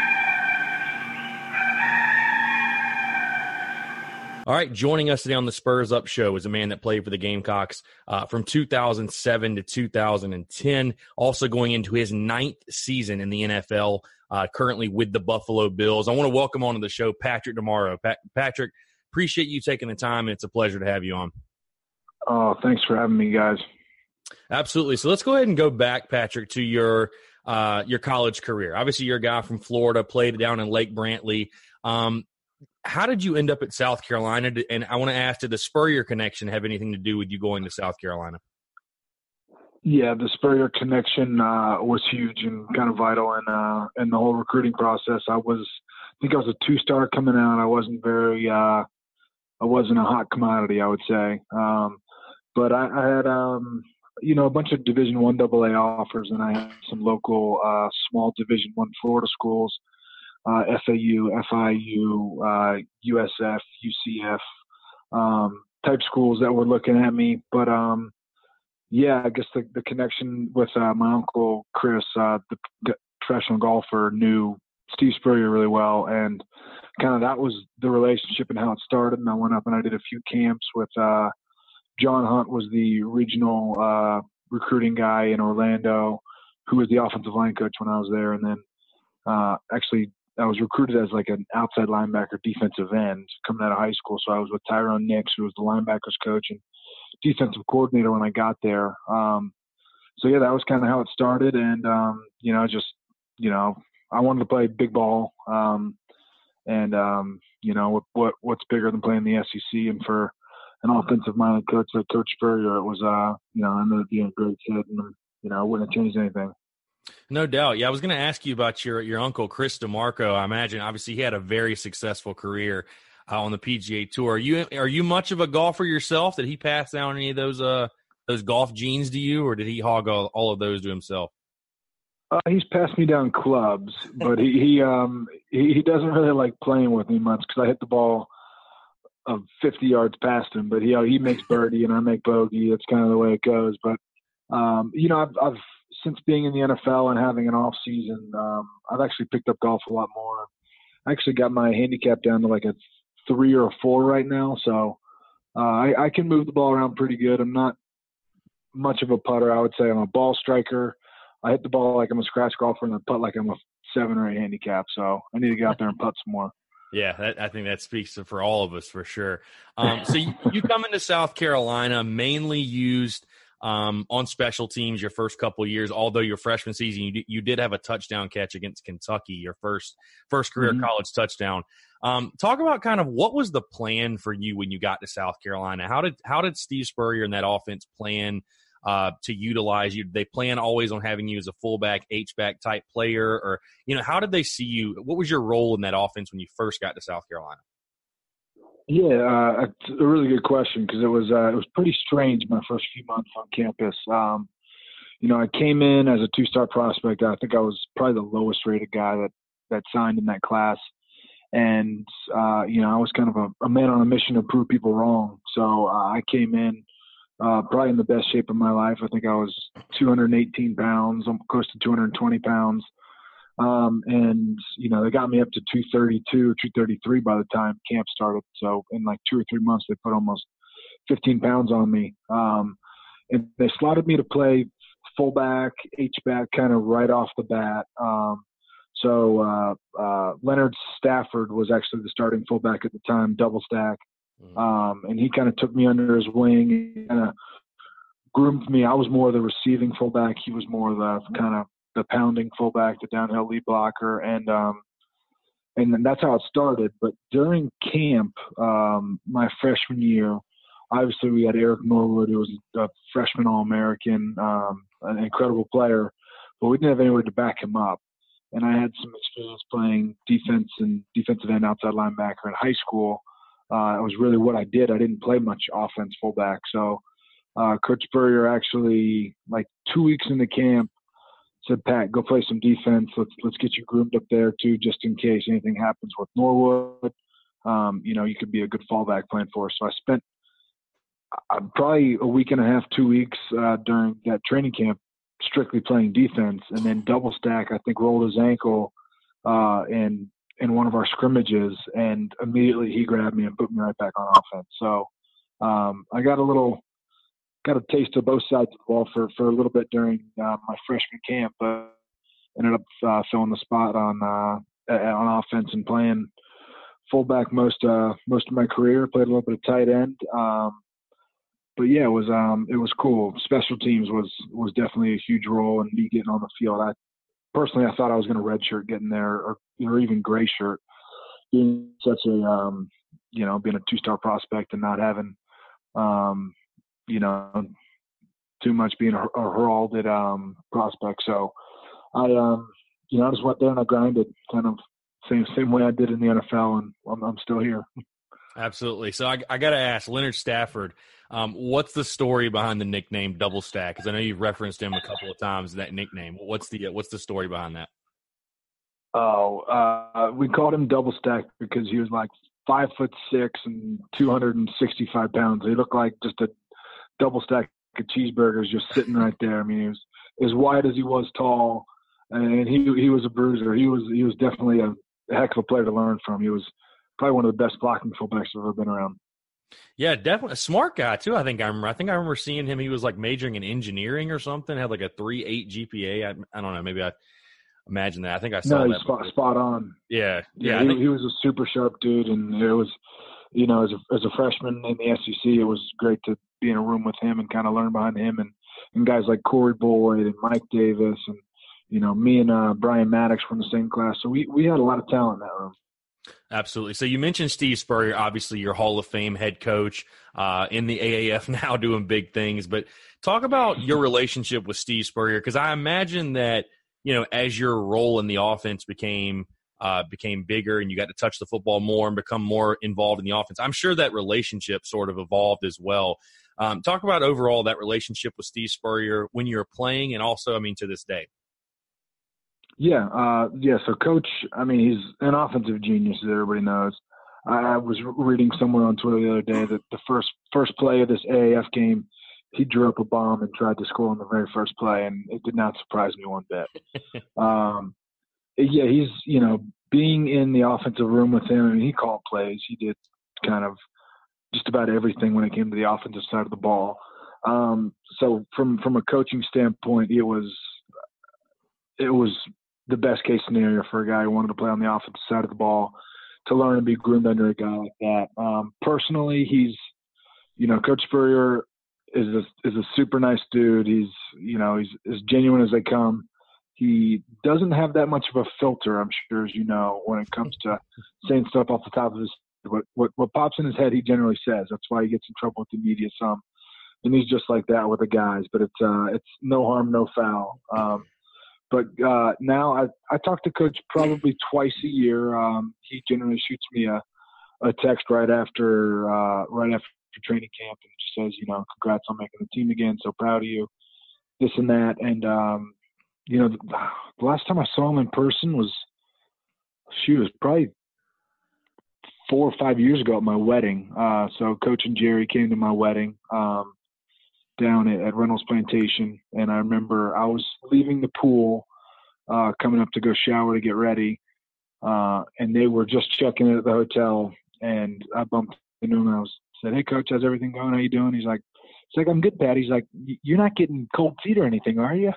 All right, joining us today on the Spurs Up Show is a man that played for the Gamecocks uh, from two thousand seven to two thousand ten, also going into his ninth season in the N F L, uh, currently with the Buffalo Bills. I want to welcome onto the show Patrick DeMarco. Pat- Patrick, appreciate you taking the time, and it's a pleasure to have you on. Oh, thanks for having me, guys. Absolutely. So let's go ahead and go back, Patrick, to your uh, your college career. Obviously, you're a guy from Florida, played down in Lake Brantley. Um, How did you end up at South Carolina? And I want to ask, did the Spurrier connection have anything to do with you going to South Carolina? Yeah, the Spurrier connection uh, was huge and kind of vital in uh, in the whole recruiting process. I was, I think I was a two-star coming out. I wasn't very, uh, I wasn't a hot commodity, I would say. Um, but I, I had, um, you know, a bunch of Division One double A offers, and I had some local uh, small Division One Florida schools. Uh, F A U, F I U, uh, U S F, U C F, um, type schools that were looking at me. But, um, yeah, I guess the, the connection with uh, my uncle Chris, uh, the, the professional golfer, knew Steve Spurrier really well, and kind of that was the relationship and how it started. And I went up and I did a few camps with uh, John Hunt, was the regional uh, recruiting guy in Orlando, who was the offensive line coach when I was there, and then uh, actually I was recruited as like an outside linebacker, defensive end coming out of high school. So I was with Tyrone Nix, who was the linebackers coach and defensive coordinator when I got there. Um, so yeah, that was kind of how it started. And, um, you know, just, you know, I wanted to play big ball. Um, and, um, you know, what, what, what's bigger than playing the S E C? And for an offensive minded coach like Coach Spurrier, it was, uh, you know, I ended up being a great fit, and, you know, I wouldn't have changed anything. No doubt. Yeah, I was going to ask you about your your uncle Chris DeMarco. I imagine obviously he had a very successful career uh, on the P G A Tour. Are you are you much of a golfer yourself? Did he pass down any of those uh those golf genes to you, or did he hog all, all of those to himself? Uh, he's passed me down clubs, but he he um he, he doesn't really like playing with me much because I hit the ball of fifty yards past him. But he he makes birdie and I make bogey. That's kind of the way it goes. But um, you know, I've, I've since being in the N F L and having an off season, um, I've actually picked up golf a lot more. I actually got my handicap down to like a three or a four right now, so uh, I, I can move the ball around pretty good. I'm not much of a putter. I would say I'm a ball striker. I hit the ball like I'm a scratch golfer, and I putt like I'm a seven or eight handicap. So I need to get out there and putt some more. Yeah, that, I think that speaks for all of us for sure. Um, so you, you come into South Carolina mainly used um, on special teams your first couple of years, although your freshman season you, you did have a touchdown catch against Kentucky, your first first career Mm-hmm. college touchdown. Um, talk about kind of what was the plan for you when you got to South Carolina? How did how did Steve Spurrier and that offense plan uh, to utilize you? Did they plan always on having you as a fullback, H-back type player? Or, you know, how did they see you? What was your role in that offense when you first got to South Carolina? Yeah, uh, it's a really good question because it was uh, it was pretty strange my first few months on campus. Um, you know, I came in as a two-star prospect. I think I was probably the lowest rated guy that, that signed in that class. And, uh, you know, I was kind of a, a man on a mission to prove people wrong. So uh, I came in uh, probably in the best shape of my life. I think I was two hundred eighteen pounds, I'm close to two hundred twenty pounds. Um, and, you know, they got me up to two thirty-two, two thirty-three by the time camp started. So in like two or three months, they put almost fifteen pounds on me. Um, and they slotted me to play fullback, H-back kind of right off the bat. Um, so uh, uh, Leonard Stafford was actually the starting fullback at the time, double stack. Um, and he kind of took me under his wing and kind of groomed me. I was more the receiving fullback. He was more the kind of the pounding fullback, the downhill lead blocker. And, um, and then that's how it started. But during camp, um, my freshman year, obviously we had Eric Norwood, who was a freshman All-American, um, an incredible player, but we didn't have anywhere to back him up. And I had some experience playing defense and defensive end outside linebacker in high school. Uh, it was really what I did. I didn't play much offense fullback. So uh, Coach Spurrier actually, like two weeks into camp, said, Pat, go play some defense. Let's let's get you groomed up there too, just in case anything happens with Norwood. Um, you know, you could be a good fallback plan for us. So I spent uh, probably a week and a half, two weeks uh, during that training camp strictly playing defense, and then double stack, I think, rolled his ankle uh, in in one of our scrimmages, and immediately he grabbed me and put me right back on offense. So um, I got a little got a taste of both sides of the ball for, for a little bit during uh, my freshman camp, but ended up uh, filling the spot on uh, on offense and playing fullback most uh, most of my career. Played a little bit of tight end. Um, But yeah, it was um it was cool. Special teams was was definitely a huge role in me getting on the field. I personally I thought I was going to redshirt getting there, or or even gray shirt, being such a um you know being a two star prospect and not having um you know too much being a, a heralded um prospect. So I um you know I just went there and I grinded, kind of same same way I did in the N F L, and I'm, I'm still here. Absolutely. So I, I got to ask, Leonard Stafford, um, what's the story behind the nickname Double Stack? Because I know you've referenced him a couple of times, that nickname. What's the what's the story behind that? Oh, uh, we called him Double Stack because he was like five foot six and two hundred sixty-five pounds. He looked like just a double stack of cheeseburgers just sitting right there. I mean, he was as wide as he was tall, and he he was a bruiser. He was he was definitely a heck of a player to learn from. He was probably one of the best blocking fullbacks I've ever been around. Yeah, definitely a smart guy too. I think I remember. I think I remember seeing him. He was like majoring in engineering or something. Had like a three eight G P A. I, I don't know. Maybe I imagine that. I think I saw no, that. Spot, spot on. Yeah, yeah. yeah I he, think, he was a super sharp dude, and it was, you know, as a as a freshman in the S E C, it was great to be in a room with him and kind of learn behind him, and, and guys like Corey Boyd and Mike Davis, and you know, me and uh, Brian Maddox from the same class. So we we had a lot of talent in that room. Absolutely. So you mentioned Steve Spurrier, obviously your Hall of Fame head coach uh, in the A A F now, doing big things. But talk about your relationship with Steve Spurrier, because I imagine that, you know, as your role in the offense became uh, became bigger and you got to touch the football more and become more involved in the offense, I'm sure that relationship sort of evolved as well. Um, talk about overall that relationship with Steve Spurrier when you were playing, and also, I mean, to this day. Yeah, uh, yeah. So Coach, I mean, he's an offensive genius, as everybody knows. I was reading somewhere on Twitter the other day that the first first play of this A A F game, he drew up a bomb and tried to score on the very first play, and it did not surprise me one bit. um, yeah, he's, you know, being in the offensive room with him, I mean, he called plays. He did kind of just about everything when it came to the offensive side of the ball. Um, so from from a coaching standpoint, it was it was the best case scenario for a guy who wanted to play on the offensive side of the ball, to learn and be groomed under a guy like that. Um, personally, he's, you know, Coach Spurrier is a, is a super nice dude. He's, you know, he's as genuine as they come. He doesn't have that much of a filter, I'm sure, as you know, when it comes to saying stuff off the top of his head. What, what, what pops in his head, he generally says. That's why he gets in trouble with the media some. And he's just like that with the guys. But it's uh, it's no harm, no foul. Um, But uh, now I, I talk to Coach probably twice a year. Um, he generally shoots me a, a text right after uh, right after training camp and just says, you know, congrats on making the team again. So proud of you, this and that. And, um, you know, the, the last time I saw him in person was, shoot, it was probably four or five years ago at my wedding. Uh, so Coach and Jerry came to my wedding um, down at, at Reynolds Plantation. And I remember I was leaving the pool, uh, coming up to go shower to get ready. Uh, and they were just checking in at the hotel, and I bumped into him and I was said, "Hey Coach, how's everything going? How you doing?" He's like, "It's like, I'm good, Pat." He's like, "You're not getting cold feet or anything, are you?"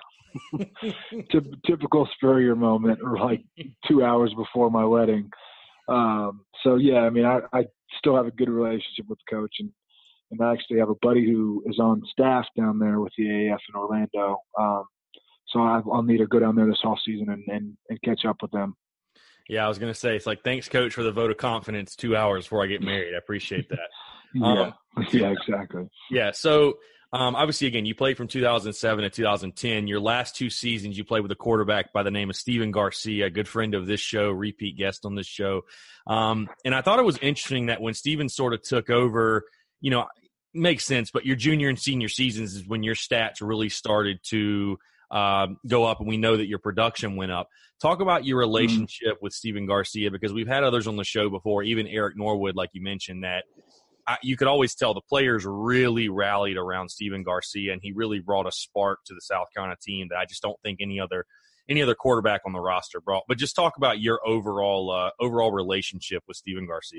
Typical Spurrier moment, or like two hours before my wedding. Um, so yeah, I mean, I, I still have a good relationship with the coach, and, and I actually have a buddy who is on staff down there with the A A F in Orlando. Um, so I, I'll need to go down there this off season and, and, and catch up with them. Yeah, I was going to say, it's like, thanks, Coach, for the vote of confidence two hours before I get married. I appreciate that. yeah, um, yeah, exactly. Yeah, so um, obviously, again, you played from two thousand seven to two thousand ten. Your last two seasons, you played with a quarterback by the name of Stephen Garcia, a good friend of this show, repeat guest on this show. Um, and I thought it was interesting that when Stephen sort of took over, you know, makes sense, but your junior and senior seasons is when your stats really started to um, go up, and we know that your production went up. Talk about your relationship mm-hmm. with Stephen Garcia, because we've had others on the show before, even Eric Norwood, like you mentioned, that I, you could always tell the players really rallied around Stephen Garcia, and he really brought a spark to the South Carolina team that I just don't think any other any other quarterback on the roster brought. But just talk about your overall uh, overall relationship with Stephen Garcia.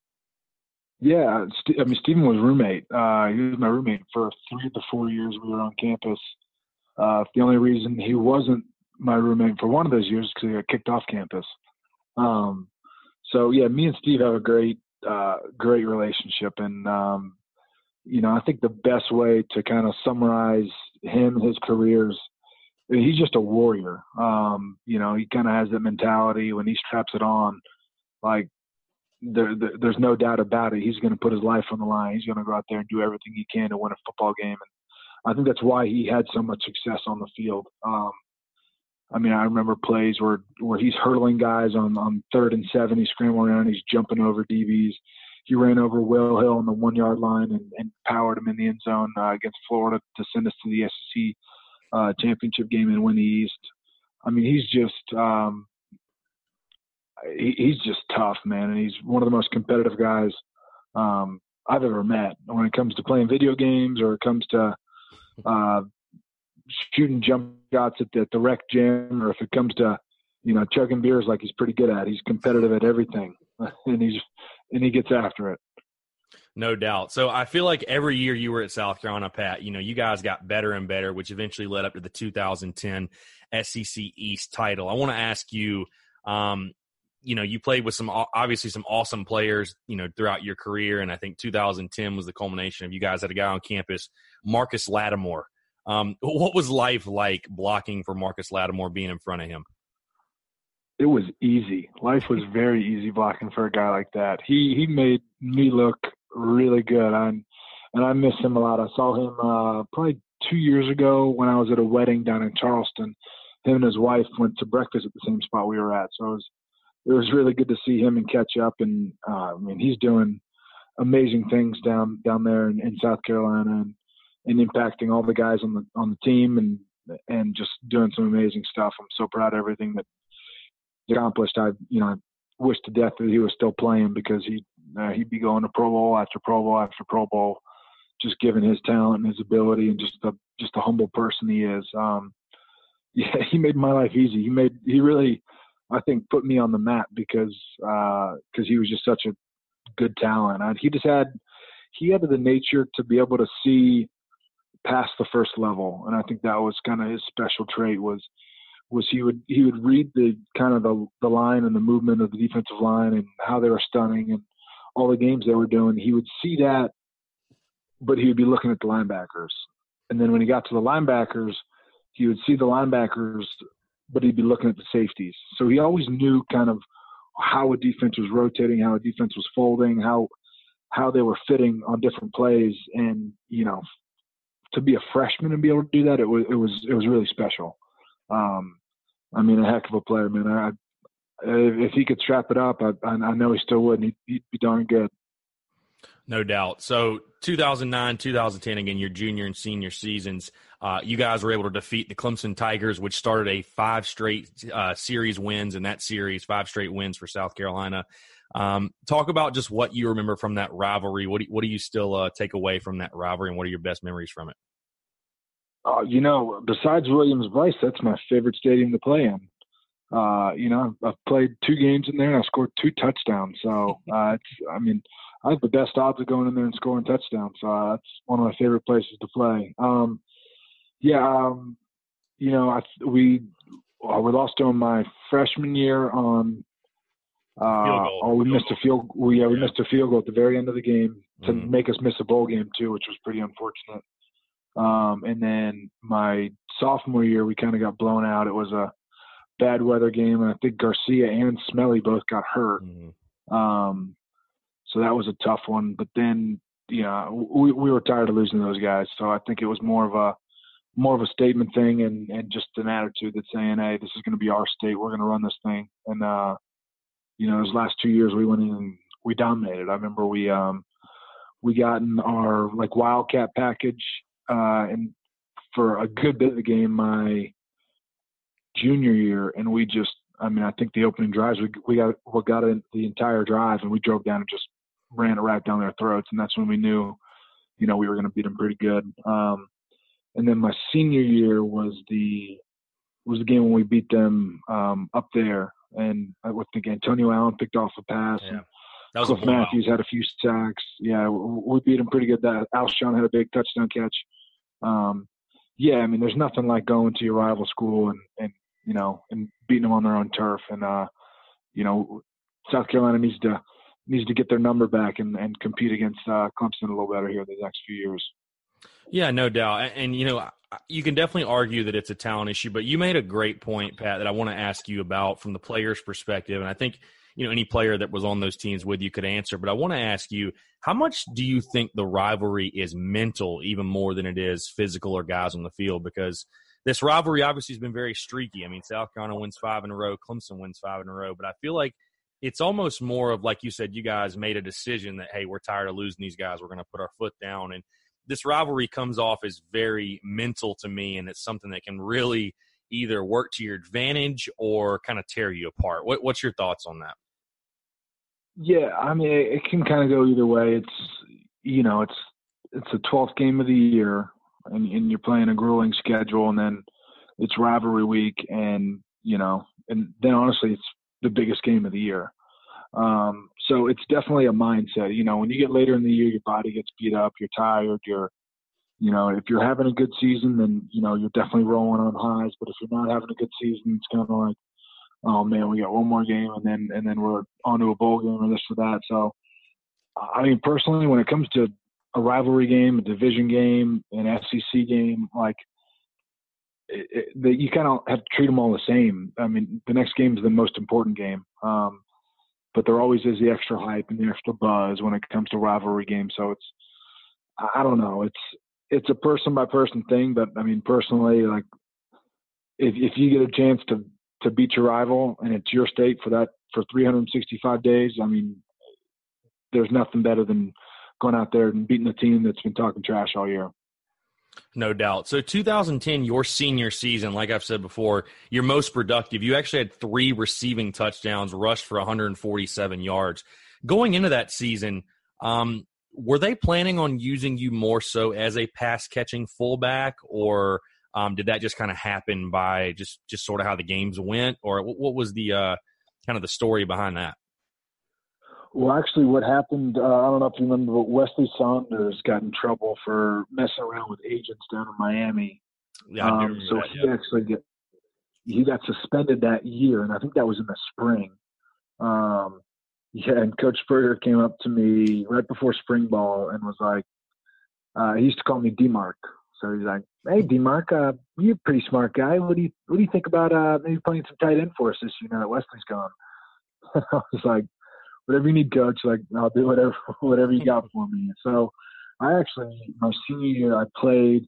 Yeah, I mean, Stephen was roommate. Uh, he was my roommate for three of the four years we were on campus. Uh, the only reason he wasn't my roommate for one of those years is because he got kicked off campus. Um, so yeah, me and Steve have a great, uh, great relationship. And, um, you know, I think the best way to kind of summarize him and his careers, he's just a warrior. Um, you know, he kind of has that mentality when he straps it on, like there, there, there's no doubt about it. He's going to put his life on the line. He's going to go out there and do everything he can to win a football game. And I think that's why he had so much success on the field. Um, I mean, I remember plays where, where he's hurdling guys on, on third and seven. He's scrambling around. He's jumping over D Bs. He ran over Will Hill on the one-yard line and, and powered him in the end zone uh, against Florida to send us to the S E C uh, championship game and win the East. I mean, he's just um, he, he's just tough, man, and he's one of the most competitive guys um, I've ever met when it comes to playing video games or it comes to uh, shooting jump shots at the, at the rec gym, or if it comes to, you know, chugging beers like he's pretty good at. He's competitive at everything, and he's and he gets after it. No doubt. So I feel like every year you were at South Carolina, Pat, you know, you guys got better and better, which eventually led up to the two thousand ten S E C East title. I want to ask you, um, you know, you played with some, obviously some awesome players, you know, throughout your career. And I think two thousand ten was the culmination of you guys had a guy on campus, Marcus Lattimore. Um, what was life like blocking for Marcus Lattimore, being in front of him? It was easy. Life was very easy blocking for a guy like that. He he made me look really good. I'm, and I miss him a lot. I saw him uh, probably two years ago when I was at a wedding down in Charleston. Him and his wife went to breakfast at the same spot we were at. So it was it was really good to see him and catch up. And uh, I mean, he's doing amazing things down down there in, in South Carolina, and, and impacting all the guys on the on the team, and and just doing some amazing stuff. I'm so proud of everything that he accomplished. I you know I wish to death that he was still playing, because he uh, he'd be going to Pro Bowl after Pro Bowl after Pro Bowl, just given his talent and his ability, and just the just a humble person he is. Um, yeah, he made my life easy. He made he really, I think, put me on the map, because because uh, he was just such a good talent. I, he just had he had the nature to be able to see past the first level, and I think that was kind of his special trait. Was was he would he would read the kind of the the line and the movement of the defensive line and how they were stunning and all the games they were doing. He would see that, but he would be looking at the linebackers. And then when he got to the linebackers, he would see the linebackers, but he'd be looking at the safeties. So he always knew kind of how a defense was rotating, how a defense was folding, how how they were fitting on different plays. And, you know, to be a freshman and be able to do that, it was it was it was really special. Um, I mean, a heck of a player, man. I, if he could strap it up, I, I know he still would, and he'd, he'd be darn good. No doubt. So two thousand nine, two thousand ten, again, your junior and senior seasons, uh, you guys were able to defeat the Clemson Tigers, which started a five straight uh, series wins in that series, five straight wins for South Carolina. Um, talk about just what you remember from that rivalry. What do, what do you still uh, take away from that rivalry, and what are your best memories from it? Uh, you know, besides Williams-Brice, that's my favorite stadium to play in. Uh, you know, I've played two games in there, and I scored two touchdowns. So, uh, it's, I mean, I have the best odds of going in there and scoring touchdowns. So uh, that's one of my favorite places to play. Um, yeah, um, you know, I, we uh, we lost to them my freshman year on. Uh, oh, we missed a field. We yeah, we yeah. missed a field goal at the very end of the game to mm-hmm. make us miss a bowl game too, which was pretty unfortunate. Um, and then my sophomore year, we kind of got blown out. It was a bad weather game, and I think Garcia and Smelly both got hurt. Mm-hmm. Um, so that was a tough one. But then, you know, we, we were tired of losing those guys. So I think it was more of a more of a statement thing, and, and just an attitude that's saying, hey, this is going to be our state. We're going to run this thing. And, uh, you know, those last two years we went in and we dominated. I remember we um, we got in our, like, Wildcat package, uh, and for a good bit of the game my junior year, and we just, I mean, I think the opening drives, we we got we got in the entire drive, and we drove down and just ran it right down their throats, and that's when we knew, you know, we were going to beat them pretty good. Um, and then my senior year was the was the game when we beat them um, up there, and I would think Antonio Allen picked off a pass, yeah. and Cliff Matthews had a few sacks. Yeah, we beat them pretty good. That Alshon had a big touchdown catch. Um, yeah, I mean, there's nothing like going to your rival school and, and you know, and beating them on their own turf. And, uh, you know, South Carolina needs to needs to get their number back and, and compete against uh, Clemson a little better here the next few years. Yeah, no doubt. And, and, you know, you can definitely argue that it's a talent issue, but you made a great point, Pat, that I want to ask you about from the player's perspective. And I think, you know, any player that was on those teams with you could answer. But I want to ask you, how much do you think the rivalry is mental even more than it is physical or guys on the field? Because this rivalry obviously has been very streaky. I mean, South Carolina wins five in a row, Clemson wins five in a row. But I feel like it's almost more of, like you said, you guys made a decision that, hey, we're tired of losing these guys. We're going to put our foot down. And this rivalry comes off as very mental to me, and it's something that can really either work to your advantage or kind of tear you apart. What, what's your thoughts on that? Yeah, I mean, it can kind of go either way. It's, you know, it's it's the twelfth game of the year. and, and you're playing a grueling schedule, and then it's rivalry week, and you know, and then honestly, it's the biggest game of the year. Um, so it's definitely a mindset. You know, when you get later in the year, your body gets beat up, you're tired, you're, you know, if you're having a good season, then, you know, you're definitely rolling on highs. But if you're not having a good season, it's kind of like, oh man, we got one more game, and then and then we're on to a bowl game or this or that. So, I mean, personally, when it comes to a rivalry game, a division game, an S E C game, like, it, it, the, you kind of have to treat them all the same. I mean, the next game is the most important game. Um, but there always is the extra hype and the extra buzz when it comes to rivalry games. So it's, I don't know, it's it's a person by person thing. But I mean, personally, like, if if you get a chance to to beat your rival and it's your state for that for three hundred sixty-five days, I mean, there's nothing better than going out there and beating a team that's been talking trash all year. No doubt. So two thousand ten, your senior season, like I've said before, your most productive. You actually had three receiving touchdowns, rushed for one hundred forty-seven yards. Going into that season, um, were they planning on using you more so as a pass-catching fullback, or um, did that just kind of happen by just, just sort of how the games went, or what was the uh, kind of the story behind that? Well, actually, what happened, uh, I don't know if you remember, but Wesley Saunders got in trouble for messing around with agents down in Miami. Yeah, I do um, so that, he yeah. actually get he got suspended that year, and I think that was in the spring. Um, yeah, and Coach Spurrier came up to me right before spring ball and was like, uh, he used to call me D-Mark. So he's like, "Hey, D-Mark, uh, you're a pretty smart guy. What do you what do you think about uh, maybe playing some tight end for us this year now that Wesley's gone?" I was like, "Whatever you need, coach. Like, I'll do whatever whatever you got for me." So I actually, my senior year, I played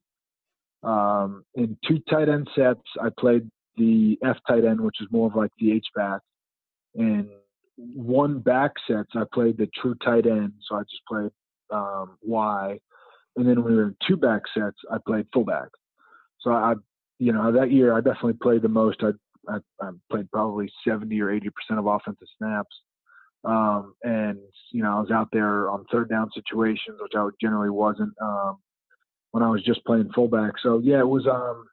um, in two tight end sets. I played the F tight end, which is more of like the H back, and one back sets I played the true tight end. So I just played um, Y, and then when we were in two back sets, I played fullback. So I, you know, that year I definitely played the most. I I, I played probably seventy or eighty percent of offensive snaps. Um, and, you know, I was out there on third down situations, which I generally wasn't um, when I was just playing fullback. So, yeah, it was, um,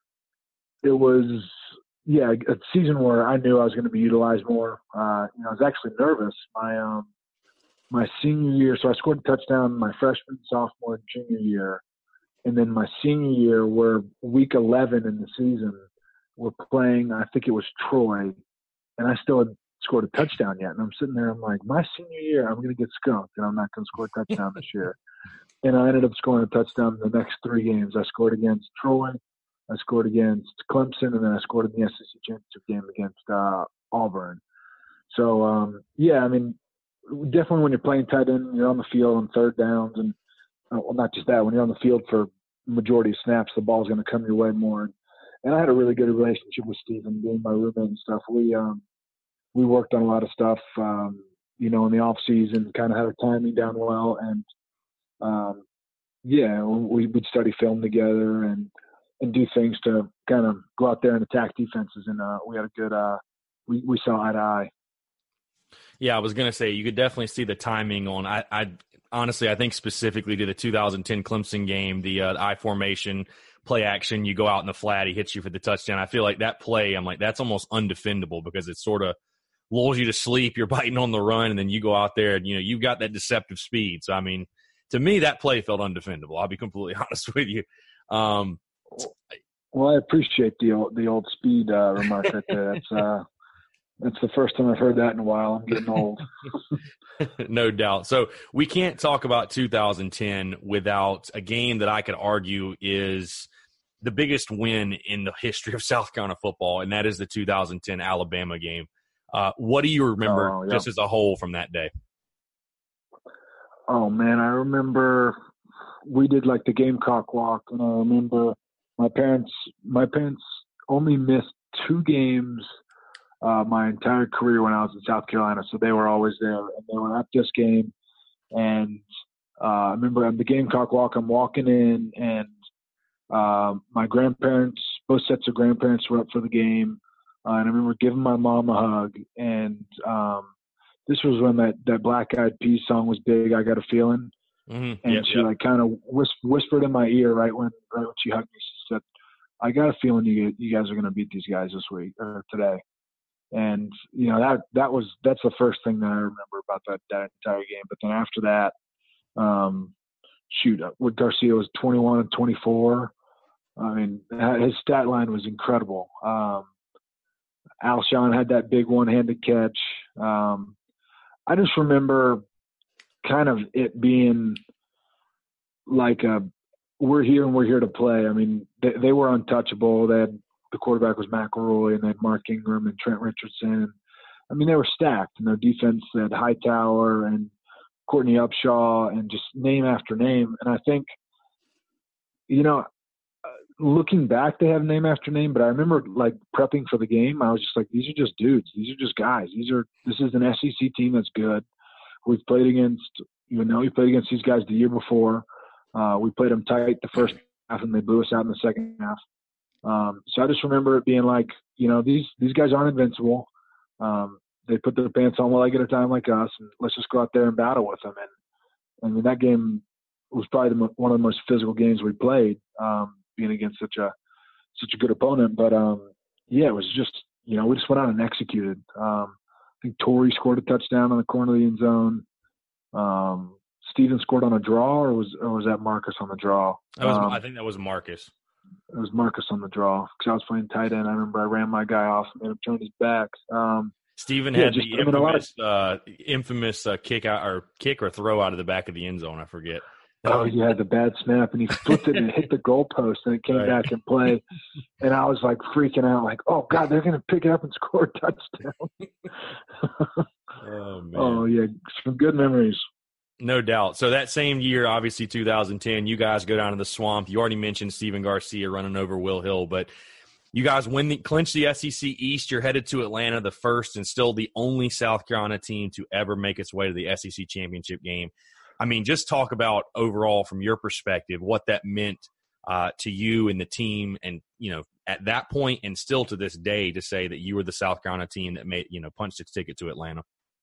it was, yeah, a season where I knew I was going to be utilized more. Uh, you know, I was actually nervous. My, um, my senior year, so I scored a touchdown my freshman, sophomore, and junior year. And then my senior year, we're week eleven in the season, we're playing, I think it was Troy, and I still had scored a touchdown yet. And I'm sitting there, I'm like, my senior year, I'm going to get skunked, and I'm not going to score a touchdown this year. And I ended up scoring a touchdown in the next three games. I scored against Troy, I scored against Clemson, and then I scored in the S E C championship game against uh, Auburn. So, um, yeah, I mean, definitely when you're playing tight end, you're on the field on third downs, and uh, well, not just that, when you're on the field for majority of snaps, the ball's going to come your way more. And, and I had a really good relationship with Steven, being my roommate and stuff. We, um, we worked on a lot of stuff, um, you know, in the off season, kind of had our timing down well. And, um, yeah, we would study film together and, and do things to kind of go out there and attack defenses. And, uh, we had a good, uh, we, we saw eye to eye. Yeah, I was going to say, you could definitely see the timing on, I, I honestly, I think specifically to the two thousand ten Clemson game, the uh, I formation, play action, you go out in the flat, he hits you for the touchdown. I feel like that play, I'm like, that's almost undefendable because it's sort of lulls you to sleep, you're biting on the run, and then you go out there and, you know, you've got that deceptive speed. So, I mean, to me, that play felt undefendable. I'll be completely honest with you. Um, well, I appreciate the old, the old speed uh, remark right there. That's, uh, that's the first time I've heard that in a while. I'm getting old. No doubt. So we can't talk about two thousand ten without a game that I could argue is the biggest win in the history of South Carolina football, and that is the two thousand ten Alabama game. Uh, what do you remember oh, yeah. just as a whole from that day? Oh, man, I remember we did like the Gamecock walk, and I remember my parents my parents only missed two games uh, my entire career when I was in South Carolina, so they were always there, and they were at this game. And uh, I remember on the Gamecock walk, I'm walking in, and uh, my grandparents, both sets of grandparents were up for the game. Uh, and I remember giving my mom a hug, and um, this was when that, that Black Eyed Peas song was big, I Got a Feeling. Mm-hmm. And Yep, she yep. like kind of whis- whispered in my ear right when right when she hugged me. She said, "I got a feeling you you guys are going to beat these guys this week or today." And you know that that was that's the first thing that I remember about that that entire game. But then after that, um, shoot, with Garcia was twenty-one and twenty-four. I mean, his stat line was incredible. Um, Alshon had that big one-handed catch. Um, I just remember kind of it being like a, we're here and we're here to play. I mean, they, they were untouchable. They had, the quarterback was McElroy, and they had Mark Ingram and Trent Richardson. I mean, they were stacked, and their defense had Hightower and Courtney Upshaw and just name after name. And I think, you know, looking back, they have name after name, but I remember like prepping for the game. I was just like, these are just dudes. These are just guys. These are, this is an S E C team that's good. We've played against, you know, we played against these guys the year before. Uh, we played them tight the first half, and they blew us out in the second half. Um, so I just remember it being like, you know, these, these guys aren't invincible. Um, they put their pants on one leg at a time like us, and let's just go out there and battle with them. And I mean, that game was probably the, one of the most physical games we played, um, being against such a, such a good opponent. But, um, yeah, it was just, you know, we just went out and executed. Um, I think Torrey scored a touchdown on the corner of the end zone. Um, Steven scored on a draw, or was, or was that Marcus on the draw? That was, um, I think that was Marcus. It was Marcus on the draw because I was playing tight end. I remember I ran my guy off and made him turn his back. Um, Steven yeah, had just, the I mean, a lot of, infamous, uh, infamous uh, kick out or kick or throw out of the back of the end zone. I forget. oh, he had the bad snap, and he flipped it and it hit the goalpost, and it came Right. back in play. And I was like freaking out, like, oh God, they're gonna pick it up and score a touchdown. Oh man. Oh yeah, some good memories. No doubt. So that same year, obviously two thousand ten, you guys go down to the Swamp. You already mentioned Steven Garcia running over Will Hill, but you guys win the clinch the S E C East. You're headed to Atlanta, the first and still the only South Carolina team to ever make its way to the S E C championship game. I mean, just talk about overall from your perspective what that meant uh, to you and the team, and you know at that point and still to this day to say that you were the South Carolina team that made you know punched its ticket to Atlanta.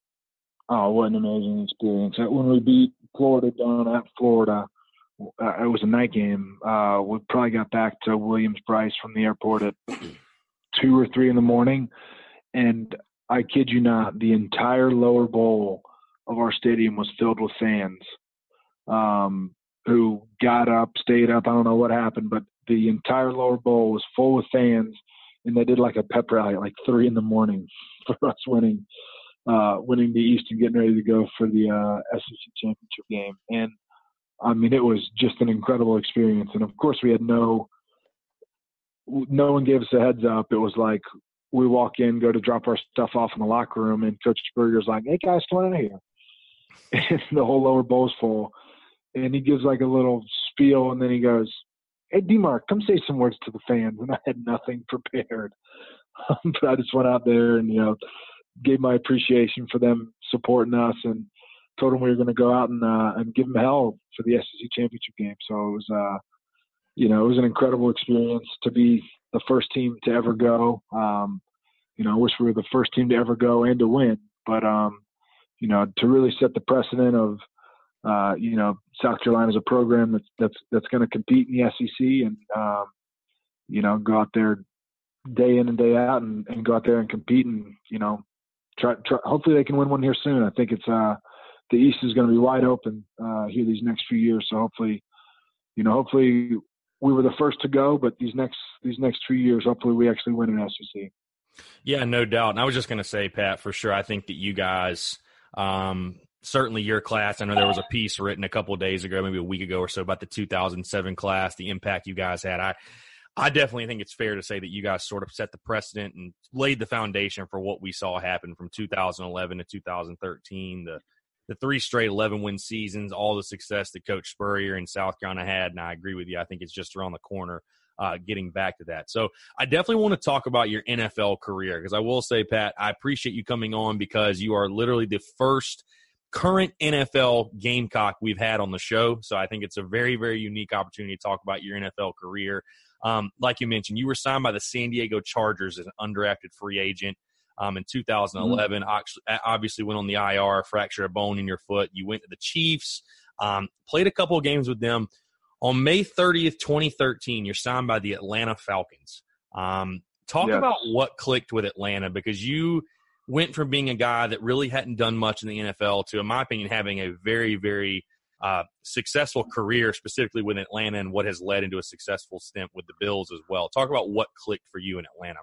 Oh, what an amazing experience! When we beat Florida down at Florida, uh, it was a night game. Uh, we probably got back to Williams-Brice from the airport at two or three in the morning, and I kid you not, the entire lower bowl of our stadium was filled with fans um, who got up, stayed up. I don't know what happened, but the entire lower bowl was full with fans, and they did like a pep rally at like three in the morning for us winning. Uh, winning the East and getting ready to go for the uh, S E C championship game. And, I mean, it was just an incredible experience. And, of course, we had no – no one gave us a heads up. It was like we walk in, go to drop our stuff off in the locker room, and Coach Spurrier's like, hey, guys, come on in here. And the whole lower bowl's full. And he gives like a little spiel, and then he goes, hey, D-Mark, come say some words to the fans. And I had nothing prepared. But I just went out there and, you know, gave my appreciation for them supporting us, and told them we were going to go out and uh, and give them hell for the S E C championship game. So it was, uh, you know, it was an incredible experience to be the first team to ever go. Um, you know, I wish we were the first team to ever go and to win, but um, you know, to really set the precedent of, uh, you know, South Carolina is a program that's that's that's going to compete in the S E C, and um, you know, go out there day in and day out and, and go out there and compete, and you know. Try, try, hopefully they can win one here soon. I think it's uh, the East is going to be wide open uh, here these next few years. So hopefully, you know, hopefully we were the first to go, but these next these next few years, hopefully we actually win an S E C. Yeah, no doubt. And I was just going to say, Pat, for sure, I think that you guys, um, certainly your class, I know there was a piece written a couple of days ago, maybe a week ago or so, about the two thousand seven class, the impact you guys had. I I definitely think it's fair to say that you guys sort of set the precedent and laid the foundation for what we saw happen from two thousand eleven to two thousand thirteen, the the three straight eleven-win seasons, all the success that Coach Spurrier and South Carolina had. And I agree with you. I think it's just around the corner uh, getting back to that. So I definitely want to talk about your N F L career, because I will say, Pat, I appreciate you coming on because you are literally the first current N F L Gamecock we've had on the show. So I think it's a very, very unique opportunity to talk about your N F L career. Um, like you mentioned, you were signed by the San Diego Chargers as an undrafted free agent um, in two thousand eleven. Mm-hmm. Obviously went on the I R, fractured a bone in your foot. You went to the Chiefs. Um, played a couple of games with them. On May thirtieth, twenty thirteen, you're signed by the Atlanta Falcons. Um, talk Yes. about what clicked with Atlanta, because you went from being a guy that really hadn't done much in the N F L to, in my opinion, having a very, very uh, successful career, specifically with Atlanta, and what has led into a successful stint with the Bills as well. Talk about what clicked for you in Atlanta.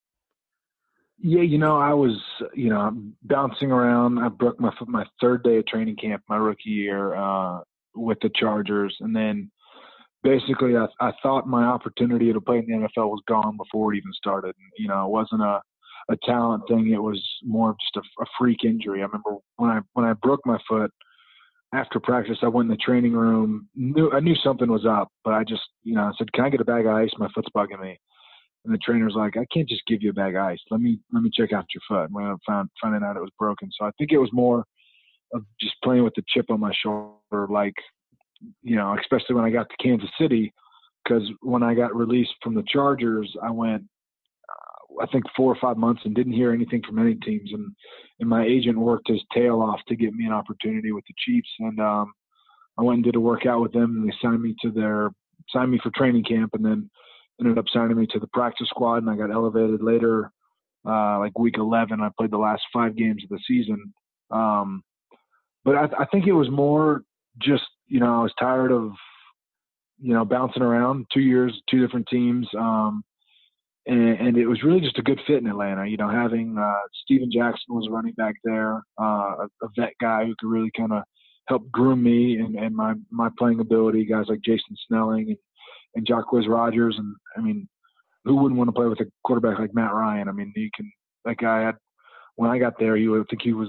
Yeah, you know, I was, you know, bouncing around. I broke my foot my third day of training camp my rookie year uh, with the Chargers. And then basically I, I thought my opportunity to play in the N F L was gone before it even started. You know, it wasn't a, a talent thing. It was more of just a, a freak injury. I remember when I when I broke my foot after practice, I went in the training room. Knew I knew something was up, but I just, you know, I said, "Can I get a bag of ice? My foot's bugging me." And the trainer's like, "I can't just give you a bag of ice. Let me let me check out your foot." And I found finding out it was broken. So I think it was more of just playing with the chip on my shoulder, like, you know, especially when I got to Kansas City, because when I got released from the Chargers, I went, uh, I think four or five months and didn't hear anything from any teams. And, and my agent worked his tail off to get me an opportunity with the Chiefs. And um, I went and did a workout with them, and they signed me to their signed me for training camp, and then ended up signing me to the practice squad, and I got elevated later, uh, like week eleven. I played the last five games of the season. Um, but I, I think it was more just, you know, I was tired of, you know, bouncing around two years, two different teams. Um, and, and it was really just a good fit in Atlanta. You know, having uh, Steven Jackson was a running back there, uh, a, a vet guy who could really kind of help groom me and, and my, my playing ability, guys like Jason Snelling and, and Jacquizz Rodgers. And I mean, who wouldn't want to play with a quarterback like Matt Ryan? I mean, you can, that guy had, when I got there, you would think he was,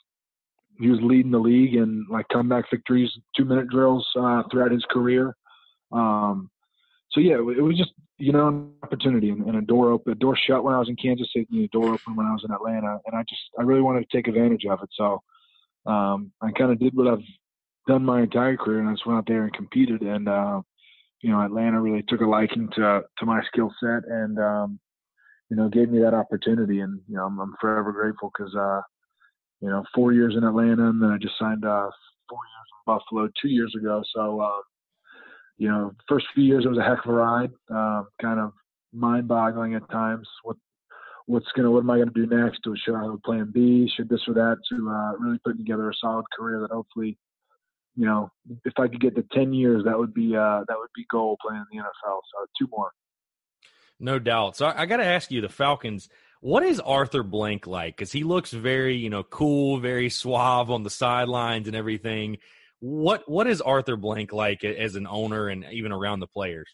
he was leading the league in like comeback victories, two minute drills uh, throughout his career. Um, so yeah, it, it was just, you know, an opportunity and, and a door open, a door shut when I was in Kansas City, and a door open when I was in Atlanta. And I just, I really wanted to take advantage of it. So um, I kind of did what I've done my entire career, and I just went out there and competed. And, uh, you know, Atlanta really took a liking to to my skill set, and um, you know, gave me that opportunity. And you know, I'm, I'm forever grateful because uh, you know, four years in Atlanta, and then I just signed uh, four years in Buffalo two years ago. So uh, you know, first few years it was a heck of a ride, uh, kind of mind-boggling at times. What what's gonna what am I gonna do next? Do should I have a plan B? Should this or that? To uh, really put together a solid career that hopefully, you know, if I could get to ten years, that would be uh, that would be goal playing in the N F L. So two more. No doubt. So I, I got to ask you, the Falcons, what is Arthur Blank like? Because he looks very, you know, cool, very suave on the sidelines and everything. What What is Arthur Blank like as an owner and even around the players?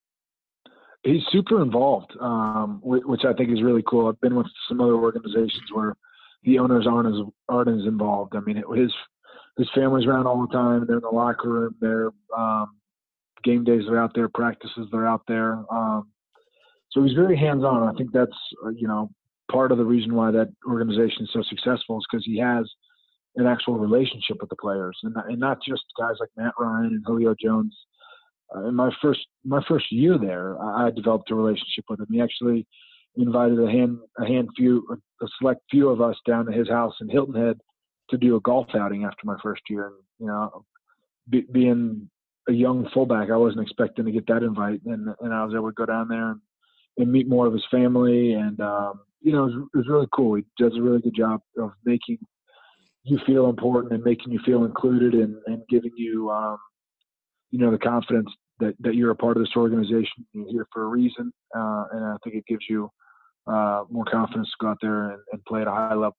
He's super involved, um, which I think is really cool. I've been with some other organizations where the owners aren't as aren't as involved. I mean, it, his his family's around all the time. They're in the locker room. They're um, game days. They're out there. Practices. They're out there. Um, so he's very hands-on. I think that's uh, you know, part of the reason why that organization is so successful is because he has an actual relationship with the players, and not, and not just guys like Matt Ryan and Julio Jones. Uh, in my first my first year there, I, I developed a relationship with him. He actually invited a hand a hand few a select few of us down to his house in Hilton Head to do a golf outing after my first year. And you know, be, being a young fullback, I wasn't expecting to get that invite, and and I was able to go down there and, and meet more of his family. And um, you know, it was, it was really cool. He does a really good job of making you feel important and making you feel included, and, and giving you um, you know, the confidence that, that you're a part of this organization. You're here for a reason, uh, and I think it gives you uh, more confidence to go out there and, and play at a high level.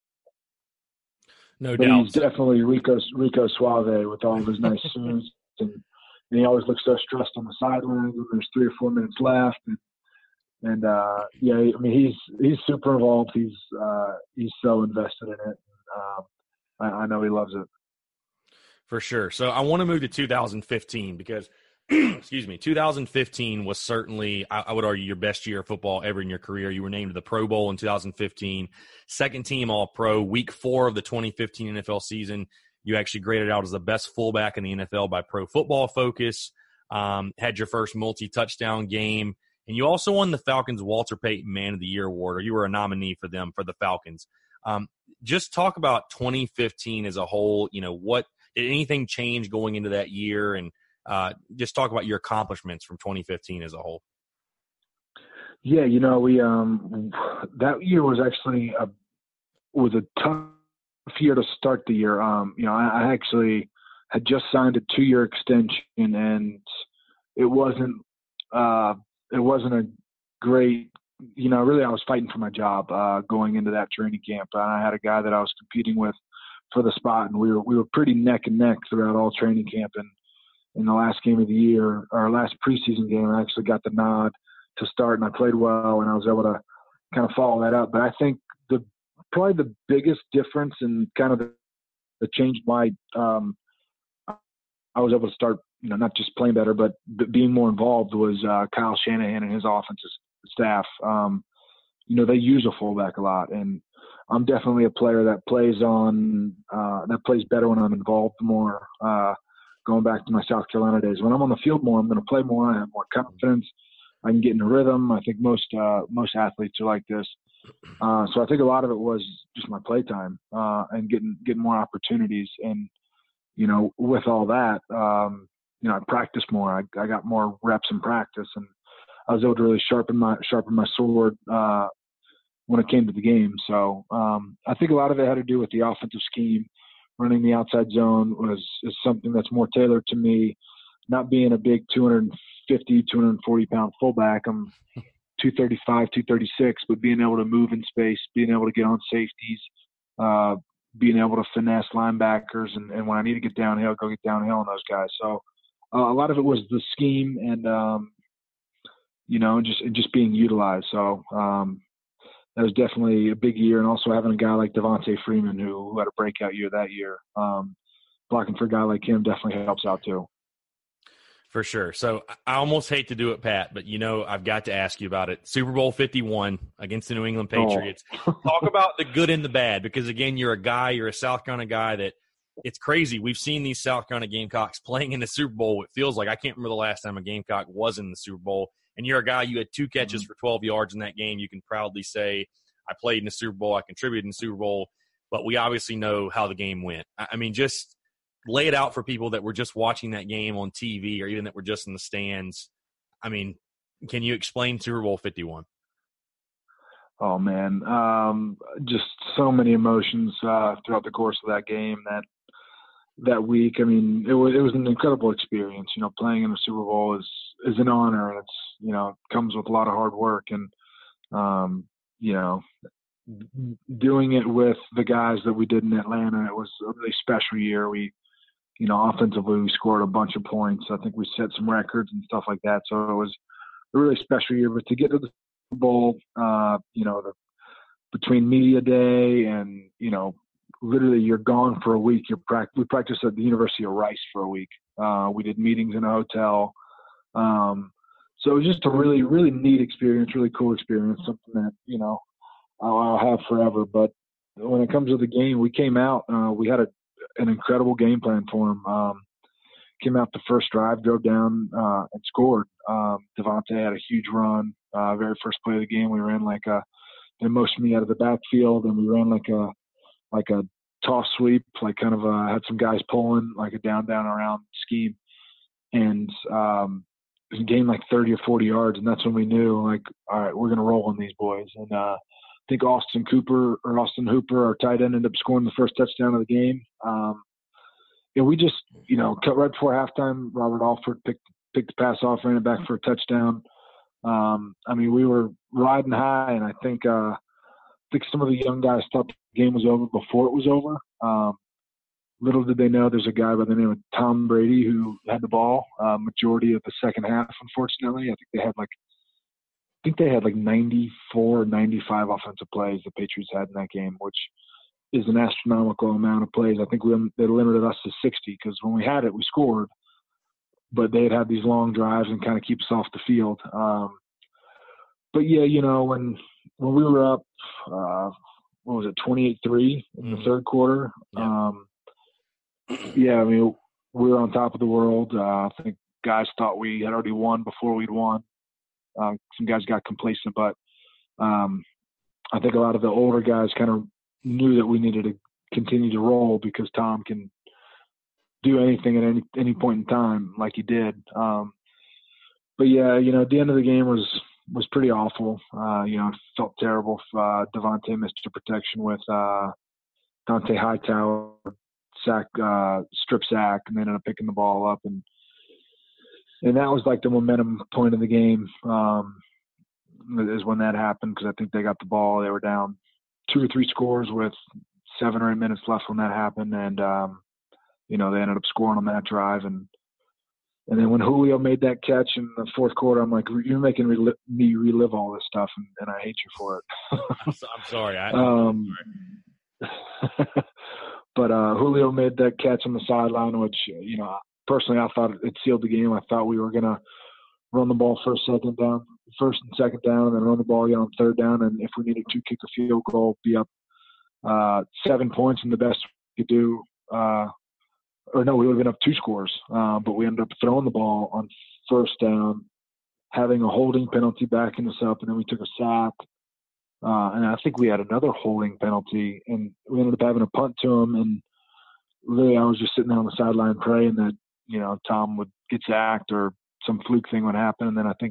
No but doubt. He's definitely Rico Rico Suave with all of his nice suits, and, and he always looks so stressed on the sidelines when there's three or four minutes left. And, and uh, yeah, I mean, he's he's super involved. He's uh, he's so invested in it. Um, I, I know he loves it. For sure. So I want to move to two thousand fifteen because, excuse me, two thousand fifteen was certainly, I, I would argue, your best year of football ever in your career. You were named to the Pro Bowl in two thousand fifteen, second team All-Pro, week four of the twenty fifteen N F L season. You actually graded out as the best fullback in the N F L by Pro Football Focus, um, had your first multi-touchdown game, and you also won the Falcons Walter Payton Man of the Year award, or you were a nominee for them for the Falcons. Um, just talk about twenty fifteen as a whole. You know, what anything change going into that year? And uh, just talk about your accomplishments from twenty fifteen as a whole. Yeah, you know, we um that year was actually a was a tough year to start the year. Um, you know, I, I actually had just signed a two-year extension, and it wasn't uh, it wasn't a great. You know, really, I was fighting for my job uh, going into that training camp. And I had a guy that I was competing with for the spot, and we were we were pretty neck and neck throughout all training camp. And in the last game of the year, our last preseason game, I actually got the nod to start, and I played well, and I was able to kind of follow that up. But I think the probably the biggest difference and kind of the, the change my um, I was able to start, you know, not just playing better, but b- being more involved was uh, Kyle Shanahan and his offensive staff. Um, you know, they use a fullback a lot, and I'm definitely a player that plays on uh, that plays better when I'm involved more. Uh, going back to my South Carolina days, when I'm on the field more, I'm going to play more. I have more confidence. I can get in a rhythm. I think most uh, most athletes are like this. Uh, so I think a lot of it was just my play time uh, and getting getting more opportunities. And you know, with all that, um, you know, I practiced more. I, I got more reps in practice, and I was able to really sharpen my sharpen my sword uh, when it came to the game. So um, I think a lot of it had to do with the offensive scheme. Running the outside zone was is something that's more tailored to me. Not being a big two fifty, two forty pound fullback, I'm two thirty-five, two thirty-six, but being able to move in space, being able to get on safeties, uh, being able to finesse linebackers, and, and when I need to get downhill, go get downhill on those guys. So uh, a lot of it was the scheme and, um, you know, and just, and just being utilized. So um, that was definitely a big year. And also having a guy like Devontae Freeman who, who had a breakout year that year. Um, blocking for a guy like him definitely helps out too. For sure. So I almost hate to do it, Pat, but you know I've got to ask you about it. Super Bowl fifty-one against the New England Patriots. Oh. Talk about the good and the bad, because again, you're a guy, you're a South Carolina guy that it's crazy. We've seen these South Carolina Gamecocks playing in the Super Bowl. It feels like I can't remember the last time a Gamecock was in the Super Bowl. And you're a guy, you had two catches mm-hmm. for twelve yards in that game. You can proudly say, I played in the Super Bowl, I contributed in the Super Bowl, but we obviously know how the game went. I mean, just lay it out for people that were just watching that game on T V or even that were just in the stands. I mean, can you explain Super Bowl fifty-one? Oh, man. Um, just so many emotions uh, throughout the course of that game, that that week. I mean, it was it was an incredible experience. You know, playing in the Super Bowl is is an honor, and it's, you know, it comes with a lot of hard work. And, um, you know, doing it with the guys that we did in Atlanta, it was a really special year. We, You know, offensively, we scored a bunch of points. I think we set some records and stuff like that. So it was a really special year. But to get to the Super Bowl, uh, you know, the, between media day and, you know, literally you're gone for a week. You're pract- we practiced at the University of Rice for a week. Uh, we did meetings in a hotel. Um, so it was just a really, really neat experience, really cool experience, something that, you know, I'll, I'll have forever. But when it comes to the game, we came out, uh, we had a, an incredible game plan for him. Um, came out the first drive, drove down uh, and scored. Um, Devontae had a huge run. Uh, very first play of the game, we ran like a they motioned me out of the backfield, and we ran like a like a toss sweep, like kind of a, had some guys pulling like a down down around scheme, and um, gained like thirty or forty yards, and that's when we knew, like, all right, we're gonna roll on these boys. And uh, I think Austin Cooper or Austin Hooper, our tight end, ended up scoring the first touchdown of the game. Um, yeah, we just, you know, cut right before halftime. Robert Alford picked picked the pass off, ran it back for a touchdown. Um, I mean, we were riding high, and I think uh, I think some of the young guys thought the game was over before it was over. Um, little did they know there's a guy by the name of Tom Brady who had the ball uh, majority of the second half. Unfortunately, I think they had like I think they had like ninety-four, ninety-five offensive plays the Patriots had in that game, which is an astronomical amount of plays. I think we, they limited us to sixty, because when we had it, we scored, but they'd have these long drives and kind of keep us off the field. Um, but yeah, you know, when when we were up, uh, what was it, twenty-eight three in mm-hmm. the third quarter? Yeah. Um, yeah, I mean, we were on top of the world. Uh, I think guys thought we had already won before we'd won. Uh, some guys got complacent, but um, I think a lot of the older guys kind of knew that we needed to continue to roll, because Tom can do anything at any any point in time like he did. Um, but yeah, you know, the end of the game was was pretty awful. Uh, you know, it felt terrible. If, uh, Devontae missed a protection with uh, Dante Hightower sack, uh, strip sack, and they ended up picking the ball up, and and that was like the momentum point of the game. Um, is when that happened, because I think they got the ball. They were down two or three scores with seven or eight minutes left when that happened, and um, you know, they ended up scoring on that drive. And and then when Julio made that catch in the fourth quarter, I'm like, you're making rel- me relive all this stuff, and, and I hate you for it. I'm, so, I'm sorry. I, um, but uh, Julio made that catch on the sideline, which, you know, personally I thought it sealed the game. I thought we were gonna run the ball first, second down, first and second down, and then run the ball again on third down. And if we needed to kick a field goal, be up uh, seven points, and the best we could do. Uh, or no, we would have been up two scores. Uh, but we ended up throwing the ball on first down, having a holding penalty backing us up, and then we took a sack. Uh, and I think we had another holding penalty, and we ended up having a punt to him. And really, I was just sitting there on the sideline praying that, you know, Tom would get sacked or some fluke thing would happen. And then I think,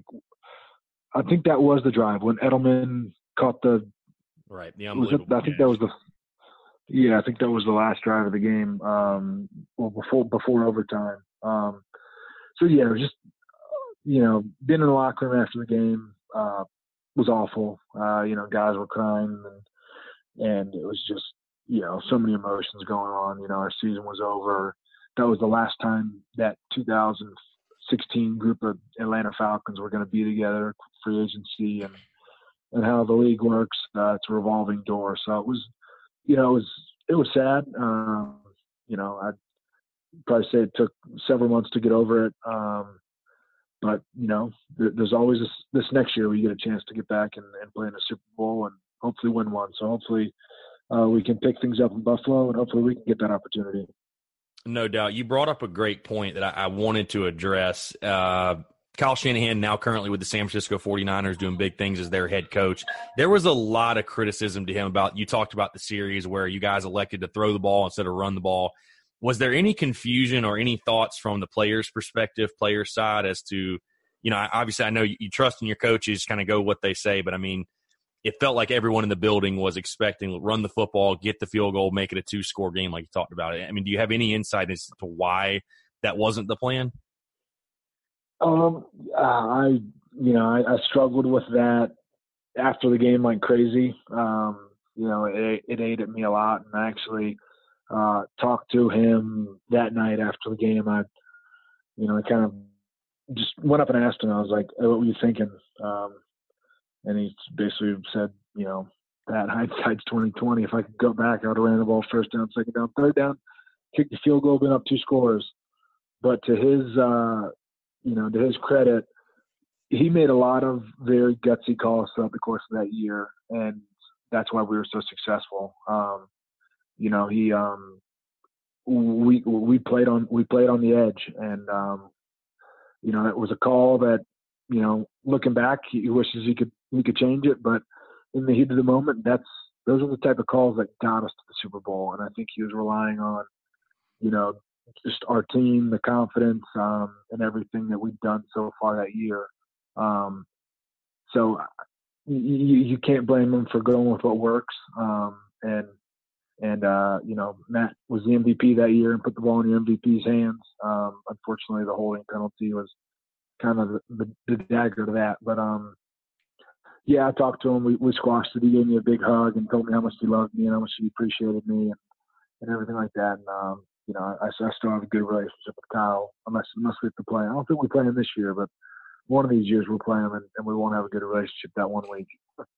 I think that was the drive when Edelman caught the, right. The was it, I think that was the, yeah, I think that was the last drive of the game. Um, well, before, before overtime. Um, so yeah, it was just, you know, being in the locker room after the game, uh, was awful. Uh, you know, guys were crying, and, and it was just, you know, so many emotions going on. You know, our season was over. That was the last time that two thousand sixteen group of Atlanta Falcons were going to be together, free agency, and and how the league works. Uh, it's a revolving door. So it was, you know, it was it was sad. Um, you know, I'd probably say it took several months to get over it. Um, but you know, th- there's always this, this next year where you get a chance to get back and, and play in a Super Bowl and hopefully win one. So hopefully uh, we can pick things up in Buffalo, and hopefully we can get that opportunity. No doubt. You brought up a great point that I, I wanted to address. Uh, Kyle Shanahan, now currently with the San Francisco forty-niners, doing big things as their head coach. There was a lot of criticism to him about, you talked about the series where you guys elected to throw the ball instead of run the ball. Was there any confusion or any thoughts from the players' perspective, players' side, as to, you know, obviously I know you, you trust in your coaches, kind of go what they say, but I mean, it felt like everyone in the building was expecting run the football, get the field goal, make it a two-score game like you talked about. I mean, do you have any insight as to why that wasn't the plan? Um, I, you know, I, I struggled with that after the game like crazy. Um, you know, it, it ate at me a lot, and I actually uh, talked to him that night after the game. I, you know, I kind of just went up and asked him. I was like, hey, "What were you thinking?" Um, and he basically said, "You know, that hindsight's twenty twenty. If I could go back, I would have ran the ball first down, second down, third down, kicked the field goal, been up two scores." But to his, uh, you know, to his credit, he made a lot of very gutsy calls throughout the course of that year, and that's why we were so successful. Um, you know, he, um, we we played on we played on the edge, and um, you know, it was a call that, you know, looking back, he wishes he could he could change it, but in the heat of the moment, that's those are the type of calls that got us to the Super Bowl, and I think he was relying on, you know, just our team, the confidence, um, and everything that we've done so far that year. Um, so you, you can't blame him for going with what works. Um, and, and, uh, you know, Matt was the M V P that year and put the ball in the M V P's hands. Um, unfortunately, the holding penalty was kind of the, the, the dagger to that. But, um, yeah, I talked to him. We, we squashed it. He gave me a big hug and told me how much he loved me and how much he appreciated me and, and everything like that. And, um, you know, I, I still have a good relationship with Kyle, unless, unless we have to play. I don't think we play him this year, but one of these years we'll play him, and, and we won't have a good relationship that one week.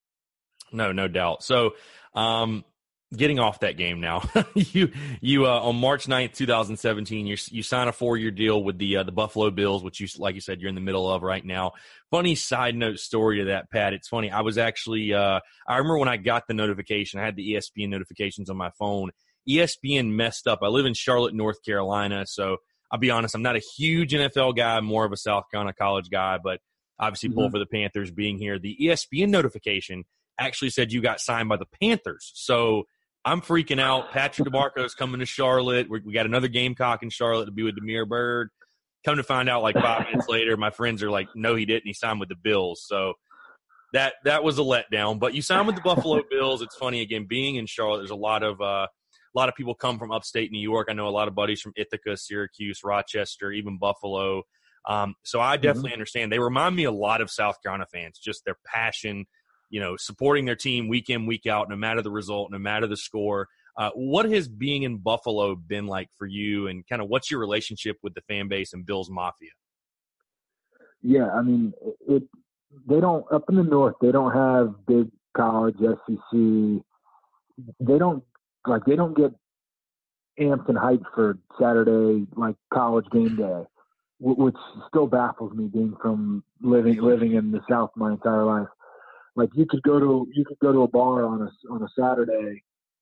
No, no doubt. So, um, getting off that game now, you you uh, on March ninth, twenty seventeen, you you sign a four-year deal with the uh, the Buffalo Bills, which you, like you said, you're in the middle of right now. Funny side note story to that, Pat. It's funny. I was actually uh, I remember when I got the notification. I had the E S P N notifications on my phone. E S P N messed up. I live in Charlotte, North Carolina, so I'll be honest, I'm not a huge N F L guy. I'm more of a South Carolina college guy, but obviously mm-hmm. pull for the Panthers being here. The E S P N notification actually said you got signed by the Panthers. So I'm freaking out. Patrick DeMarco's coming to Charlotte. We, we got another Gamecock in Charlotte to be with Damiere Byrd. Come to find out, like five minutes later, my friends are like, no, he didn't. He signed with the Bills. So that that was a letdown. But you signed with the Buffalo Bills. It's funny, again, being in Charlotte, there's a lot of uh, a lot of people come from upstate New York. I know a lot of buddies from Ithaca, Syracuse, Rochester, even Buffalo. Um, so I definitely mm-hmm. understand. They remind me a lot of South Carolina fans, just their passion, you know, supporting their team week in, week out, no matter the result, no matter the score. Uh, what has being in Buffalo been like for you, and kind of what's your relationship with the fan base and Bills Mafia? Yeah, I mean, it. They don't – up in the north, they don't have big college, S E C. They don't – like, they don't get amped and hyped for Saturday, like, college game day, which still baffles me being from living living in the South my entire life. Like, you could go to you could go to a bar on a on a Saturday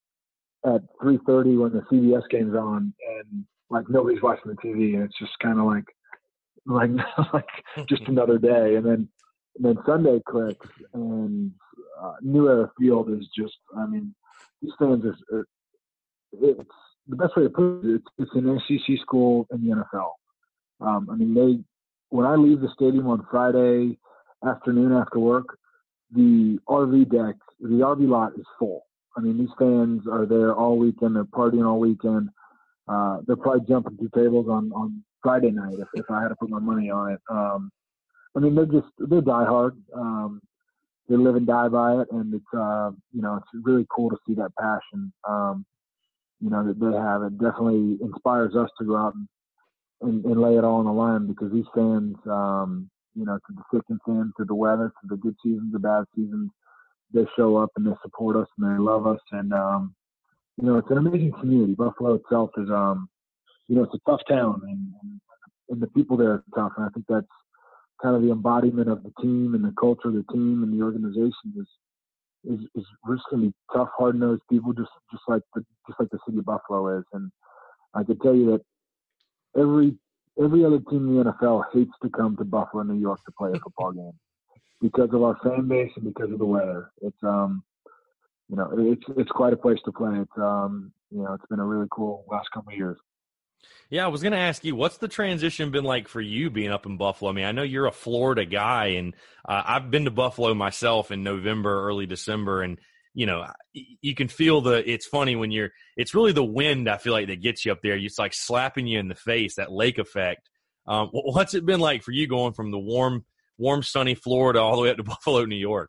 at three thirty when the C B S game's on, and like nobody's watching the T V, and it's just kind of like like like just another day. And then and then Sunday clicks, and uh, New Era Field is just I mean these fans are it's the best way to put it. It's, it's an S E C school in the N F L. Um, I mean they when I leave the stadium on Friday afternoon after work, the R V deck, the R V lot is full. I mean, these fans are there all weekend. They're partying all weekend. Uh, they're probably jumping through tables on, on Friday night if, if I had to put my money on it. Um, I mean, they're just, they're diehard. Um, they live and die by it. And it's, uh, you know, it's really cool to see that passion, um, you know, that they have. It definitely inspires us to go out and, and, and lay it all on the line, because these fans, um, you know, to the thick and thin, to the weather, to the good seasons, the bad seasons, they show up and they support us and they love us. And, um, you know, it's an amazing community. Buffalo itself is, um, you know, it's a tough town, and, and the people there are tough. And I think that's kind of the embodiment of the team and the culture of the team and the organization is, is, is we're just going to be tough, hard-nosed people, just, just like the, just like the city of Buffalo is. And I can tell you that every, every other team in the N F L hates to come to Buffalo, New York to play a football game, because of our fan base and because of the weather. It's, um, you know, it's, it's quite a place to play. It's, um, you know, it's been a really cool last couple of years. Yeah, I was going to ask you, what's the transition been like for you being up in Buffalo? I mean, I know you're a Florida guy, and uh, I've been to Buffalo myself in November, early December, and, you know, you can feel the – it's funny when you're – it's really the wind, I feel like, that gets you up there. It's like slapping you in the face, that lake effect. Um, what's it been like for you going from the warm – warm, sunny Florida all the way up to Buffalo, New York?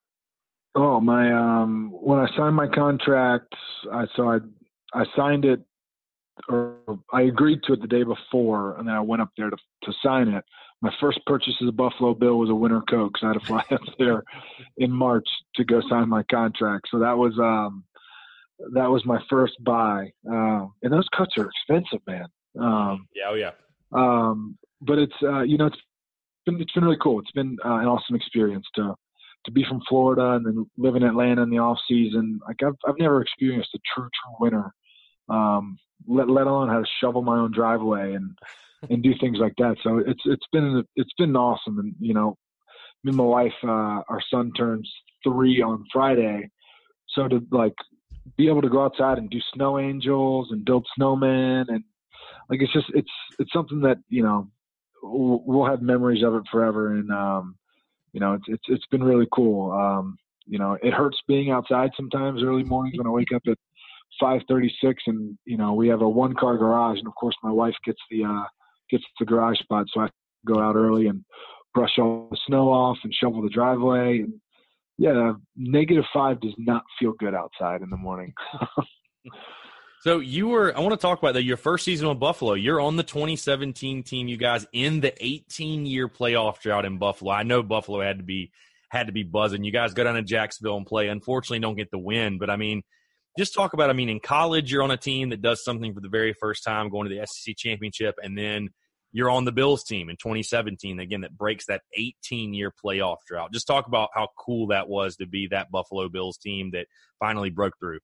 Oh, my, um, when I signed my contract, I, so I, I signed it, or I agreed to it the day before, and then I went up there to, to sign it. My first purchase as a Buffalo Bill was a winter coat, because I had to fly up there in March to go sign my contract. So that was, um, that was my first buy. Um, and those coats are expensive, man. Um, yeah. Oh yeah. Um, but it's, uh, you know, it's, It's been really cool. It's been uh, an awesome experience to to be from Florida and then live in Atlanta in the off season. Like I've I've never experienced a true true winter. Um, let let alone how to shovel my own driveway and and do things like that. So it's it's been it's been awesome. And you know, me and my wife, uh, our son turns three on Friday, so to like be able to go outside and do snow angels and build snowmen, and like it's just it's it's something that, you know, we'll have memories of it forever. And, um, you know, it's, it's, it's been really cool. Um, you know, it hurts being outside sometimes early mornings when I wake up at five thirty-six, and, you know, we have a one car garage, and of course my wife gets the, uh, gets the garage spot. So I go out early and brush all the snow off and shovel the driveway. And yeah, negative five does not feel good outside in the morning. So you were – I want to talk about that. Your first season with Buffalo, you're on the twenty seventeen team, you guys, in the eighteen-year playoff drought in Buffalo. I know Buffalo had to be had to be buzzing. You guys go down to Jacksonville and play. Unfortunately, don't get the win. But, I mean, just talk about – I mean, in college, you're on a team that does something for the very first time, going to the S E C championship, and then you're on the Bills team in twenty seventeen, again, that breaks that eighteen-year playoff drought. Just talk about how cool that was to be that Buffalo Bills team that finally broke through.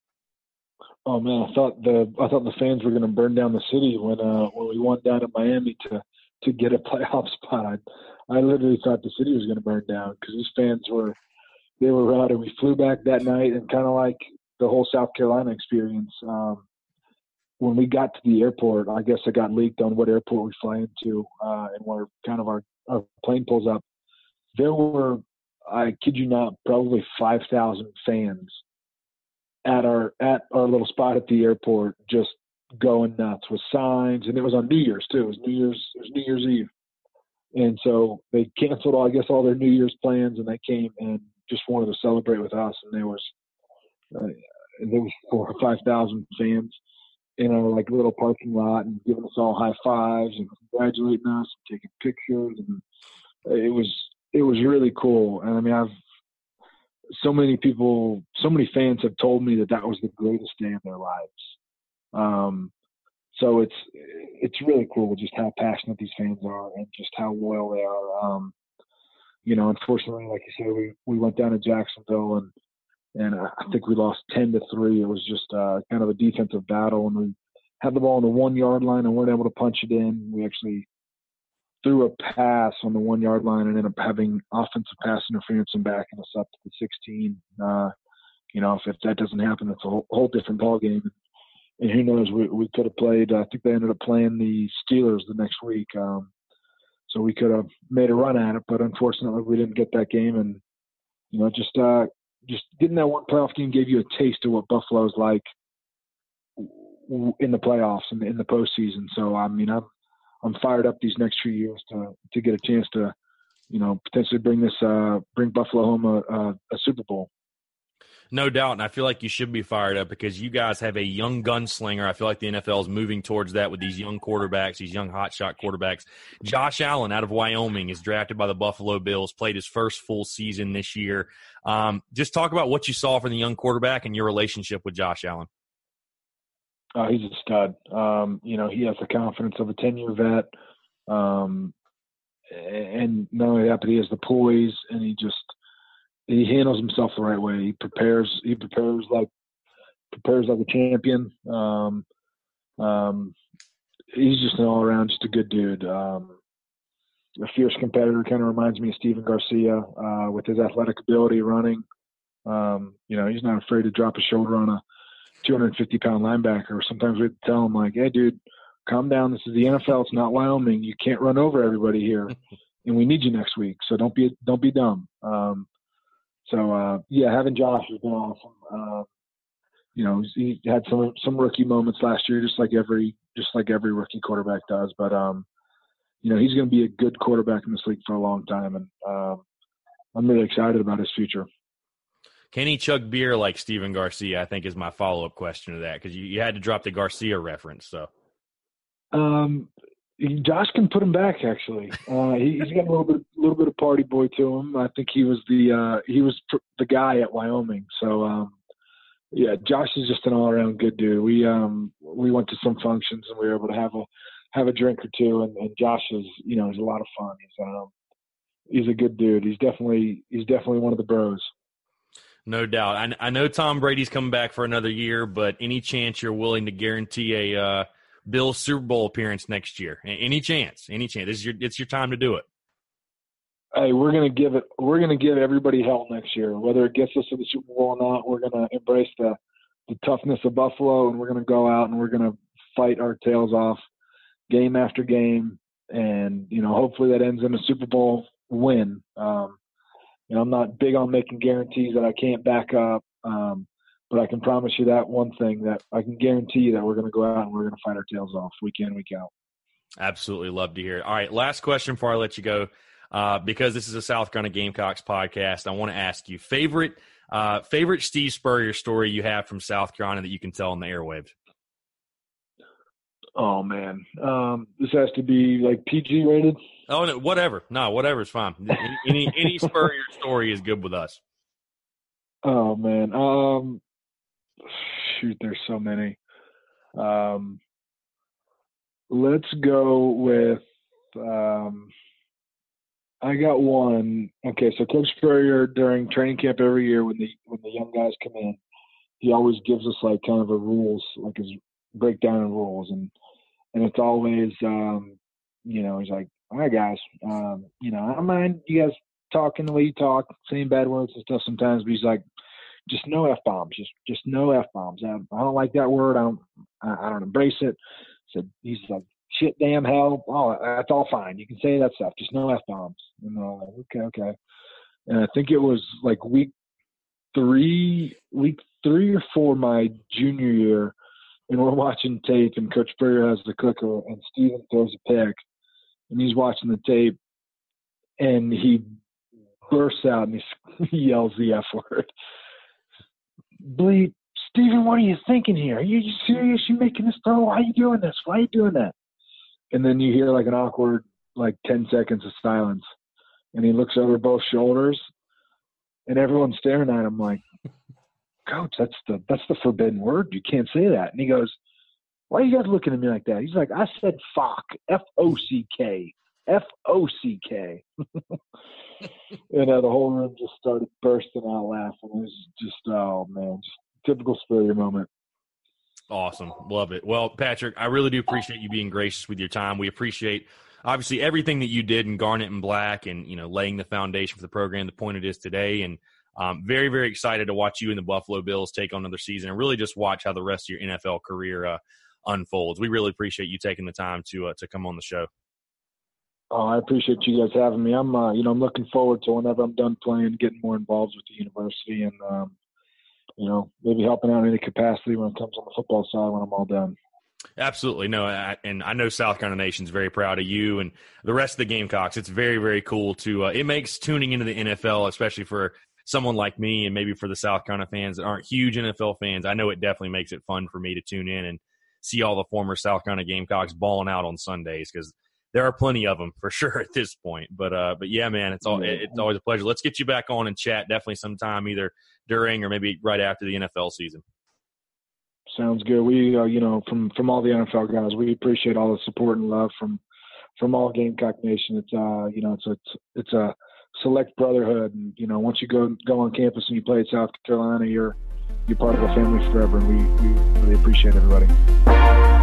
Oh man, I thought the I thought the fans were going to burn down the city when uh, when we won down in Miami to to get a playoff spot. I, I literally thought the city was going to burn down, because these fans were they were out, and we flew back that night, and kind of like the whole South Carolina experience. Um, when we got to the airport, I guess it got leaked on what airport we fly into, uh, and where kind of our, our plane pulls up. There were, I kid you not, probably five thousand fans at our at our little spot at the airport, just going nuts with signs. And it was on New Year's too. It was New Year's. It was New Year's Eve, and so they canceled all, I guess, all their New Year's plans, and they came and just wanted to celebrate with us. And there was uh, there was four or five thousand fans in our like little parking lot and giving us all high fives and congratulating us and taking pictures, and it was it was really cool. And I mean, I've so many people, so many fans have told me that that was the greatest day of their lives. Um, so it's it's really cool just how passionate these fans are and just how loyal they are. Um, you know, unfortunately, like you said, we we went down to Jacksonville and. And I think we lost ten to three. It was just uh, kind of a defensive battle, and we had the ball on the one yard line and weren't able to punch it in. We actually threw a pass on the one yard line and ended up having offensive pass interference and backing us up to the sixteen. Uh, you know, if, if that doesn't happen, it's a whole, whole different ball game. And who knows? We, we could have played. I think they ended up playing the Steelers the next week, um, so we could have made a run at it. But unfortunately, we didn't get that game, and you know, just. Uh, Just getting that one playoff game gave you a taste of what Buffalo's like in the playoffs and in the postseason. So I mean, I'm I'm fired up these next few years to to get a chance to, you know, potentially bring this uh, bring Buffalo home a, a, a Super Bowl. No doubt, and I feel like you should be fired up because you guys have a young gunslinger. I feel like the N F L is moving towards that with these young quarterbacks, these young hotshot quarterbacks. Josh Allen out of Wyoming is drafted by the Buffalo Bills, played his first full season this year. Um, just talk about what you saw from the young quarterback and your relationship with Josh Allen. Uh, he's a stud. Um, you know, he has the confidence of a ten-year vet. Um, and not only that, but he has the poise, and he just – he handles himself the right way. He prepares. He prepares like prepares like a champion. Um, um, he's just an all around, just a good dude. Um, a fierce competitor. Kind of reminds me of Steven Garcia uh, with his athletic ability, running. Um, you know, he's not afraid to drop a shoulder on a two hundred fifty pound linebacker. Sometimes we tell him like, "Hey, dude, calm down. This is the N F L. It's not Wyoming. You can't run over everybody here, and we need you next week. So don't be don't be dumb." Um, So, uh, yeah, having Josh has been awesome. Uh, you know, he had some some rookie moments last year, just like every just like every rookie quarterback does. But, um, you know, he's going to be a good quarterback in this league for a long time, and um, I'm really excited about his future. Can he chug beer like Steven Garcia, I think, is my follow-up question to that, because you, you had to drop the Garcia reference. So, um, Josh can put him back. Actually, uh, he, he's got a little bit, a little bit of party boy to him. I think he was the uh, he was pr- the guy at Wyoming. So, um, yeah, Josh is just an all-around good dude. We um, we went to some functions and we were able to have a have a drink or two. And, and Josh is, you know, he's a lot of fun. He's um, he's a good dude. He's definitely he's definitely one of the bros. No doubt. I, I know Tom Brady's coming back for another year, but any chance you're willing to guarantee a uh, Bills Super Bowl appearance next year? Any chance? Any chance? This is your, it's your time to do it. Hey, we're gonna give it. We're gonna give everybody hell next year, whether it gets us to the Super Bowl or not. We're gonna embrace the the toughness of Buffalo, and we're gonna go out and we're gonna fight our tails off, game after game, and you know, hopefully that ends in a Super Bowl win. Um, you know, I'm not big on making guarantees that I can't back up, um, but I can promise you that one thing, that I can guarantee you that we're going to go out and we're going to fight our tails off week in, week out. Absolutely love to hear it. All right, last question before I let you go, uh, because this is a South Carolina Gamecocks podcast. I want to ask you favorite uh, favorite Steve Spurrier story you have from South Carolina that you can tell on the airwaves. Oh man, um, this has to be like P G rated. Oh, no, whatever. No, whatever is fine. Any any, any Spurrier story is good with us. Oh man, um, shoot, there's so many. Um, let's go with. Um, I got one. Okay, so Coach Spurrier during training camp every year when the when the young guys come in, he always gives us like kind of a rules, like his breakdown of rules, and and it's always, um, you know, he's like, all right, guys, um, you know, I don't mind you guys talking the way you talk, saying bad words and stuff sometimes, but he's like, just no F bombs, just just no F bombs. I, I don't like that word. I don't I, I don't embrace it. So he's like, shit, damn, hell. Oh, that's all fine. You can say that stuff. Just no F bombs. And I'm like, okay, okay. And I think it was like week three, week three or four, my junior year, and we're watching tape, and Coach Spurrier has the clicker, and Steven throws a pick, and he's watching the tape, and he bursts out and he, he yells the F word. Bleep, Steven, what are you thinking here? Are you serious? You making this throw? Why are you doing this? Why are you doing that? And then you hear like an awkward, like ten seconds of silence. And he looks over both shoulders, and everyone's staring at him like, Coach, that's the that's the forbidden word. You can't say that. And he goes, why are you guys looking at me like that? He's like, I said fuck, F O C K, F O C K. And uh, the whole room just started bursting out laughing. It was just, oh, man, just typical Spurrier moment. Awesome. Love it. Well, Patrick, I really do appreciate you being gracious with your time. We appreciate, obviously, everything that you did in Garnet and Black and, you know, laying the foundation for the program, the point it is today. And um, very, very excited to watch you and the Buffalo Bills take on another season and really just watch how the rest of your N F L career uh, unfolds. We really appreciate you taking the time to uh, to come on the show. Oh, I appreciate you guys having me. I'm, uh, you know, I'm looking forward to whenever I'm done playing, getting more involved with the university, and, um, you know, maybe helping out in any capacity when it comes on the football side when I'm all done. Absolutely. No, I, and I know South Carolina Nation's very proud of you and the rest of the Gamecocks. It's very, very cool to uh, – it makes tuning into the N F L, especially for someone like me and maybe for the South Carolina fans that aren't huge N F L fans, I know it definitely makes it fun for me to tune in and see all the former South Carolina Gamecocks balling out on Sundays because – there are plenty of them for sure at this point, but uh, but yeah, man, it's all it's always a pleasure. Let's get you back on and chat definitely sometime, either during or maybe right after the N F L season. Sounds good. We, uh, you know, from from all the N F L guys, we appreciate all the support and love from from all Gamecock Nation. It's uh, you know, it's a it's a select brotherhood, and you know, once you go go on campus and you play at South Carolina, you're you're part of the family forever, and we we really appreciate everybody.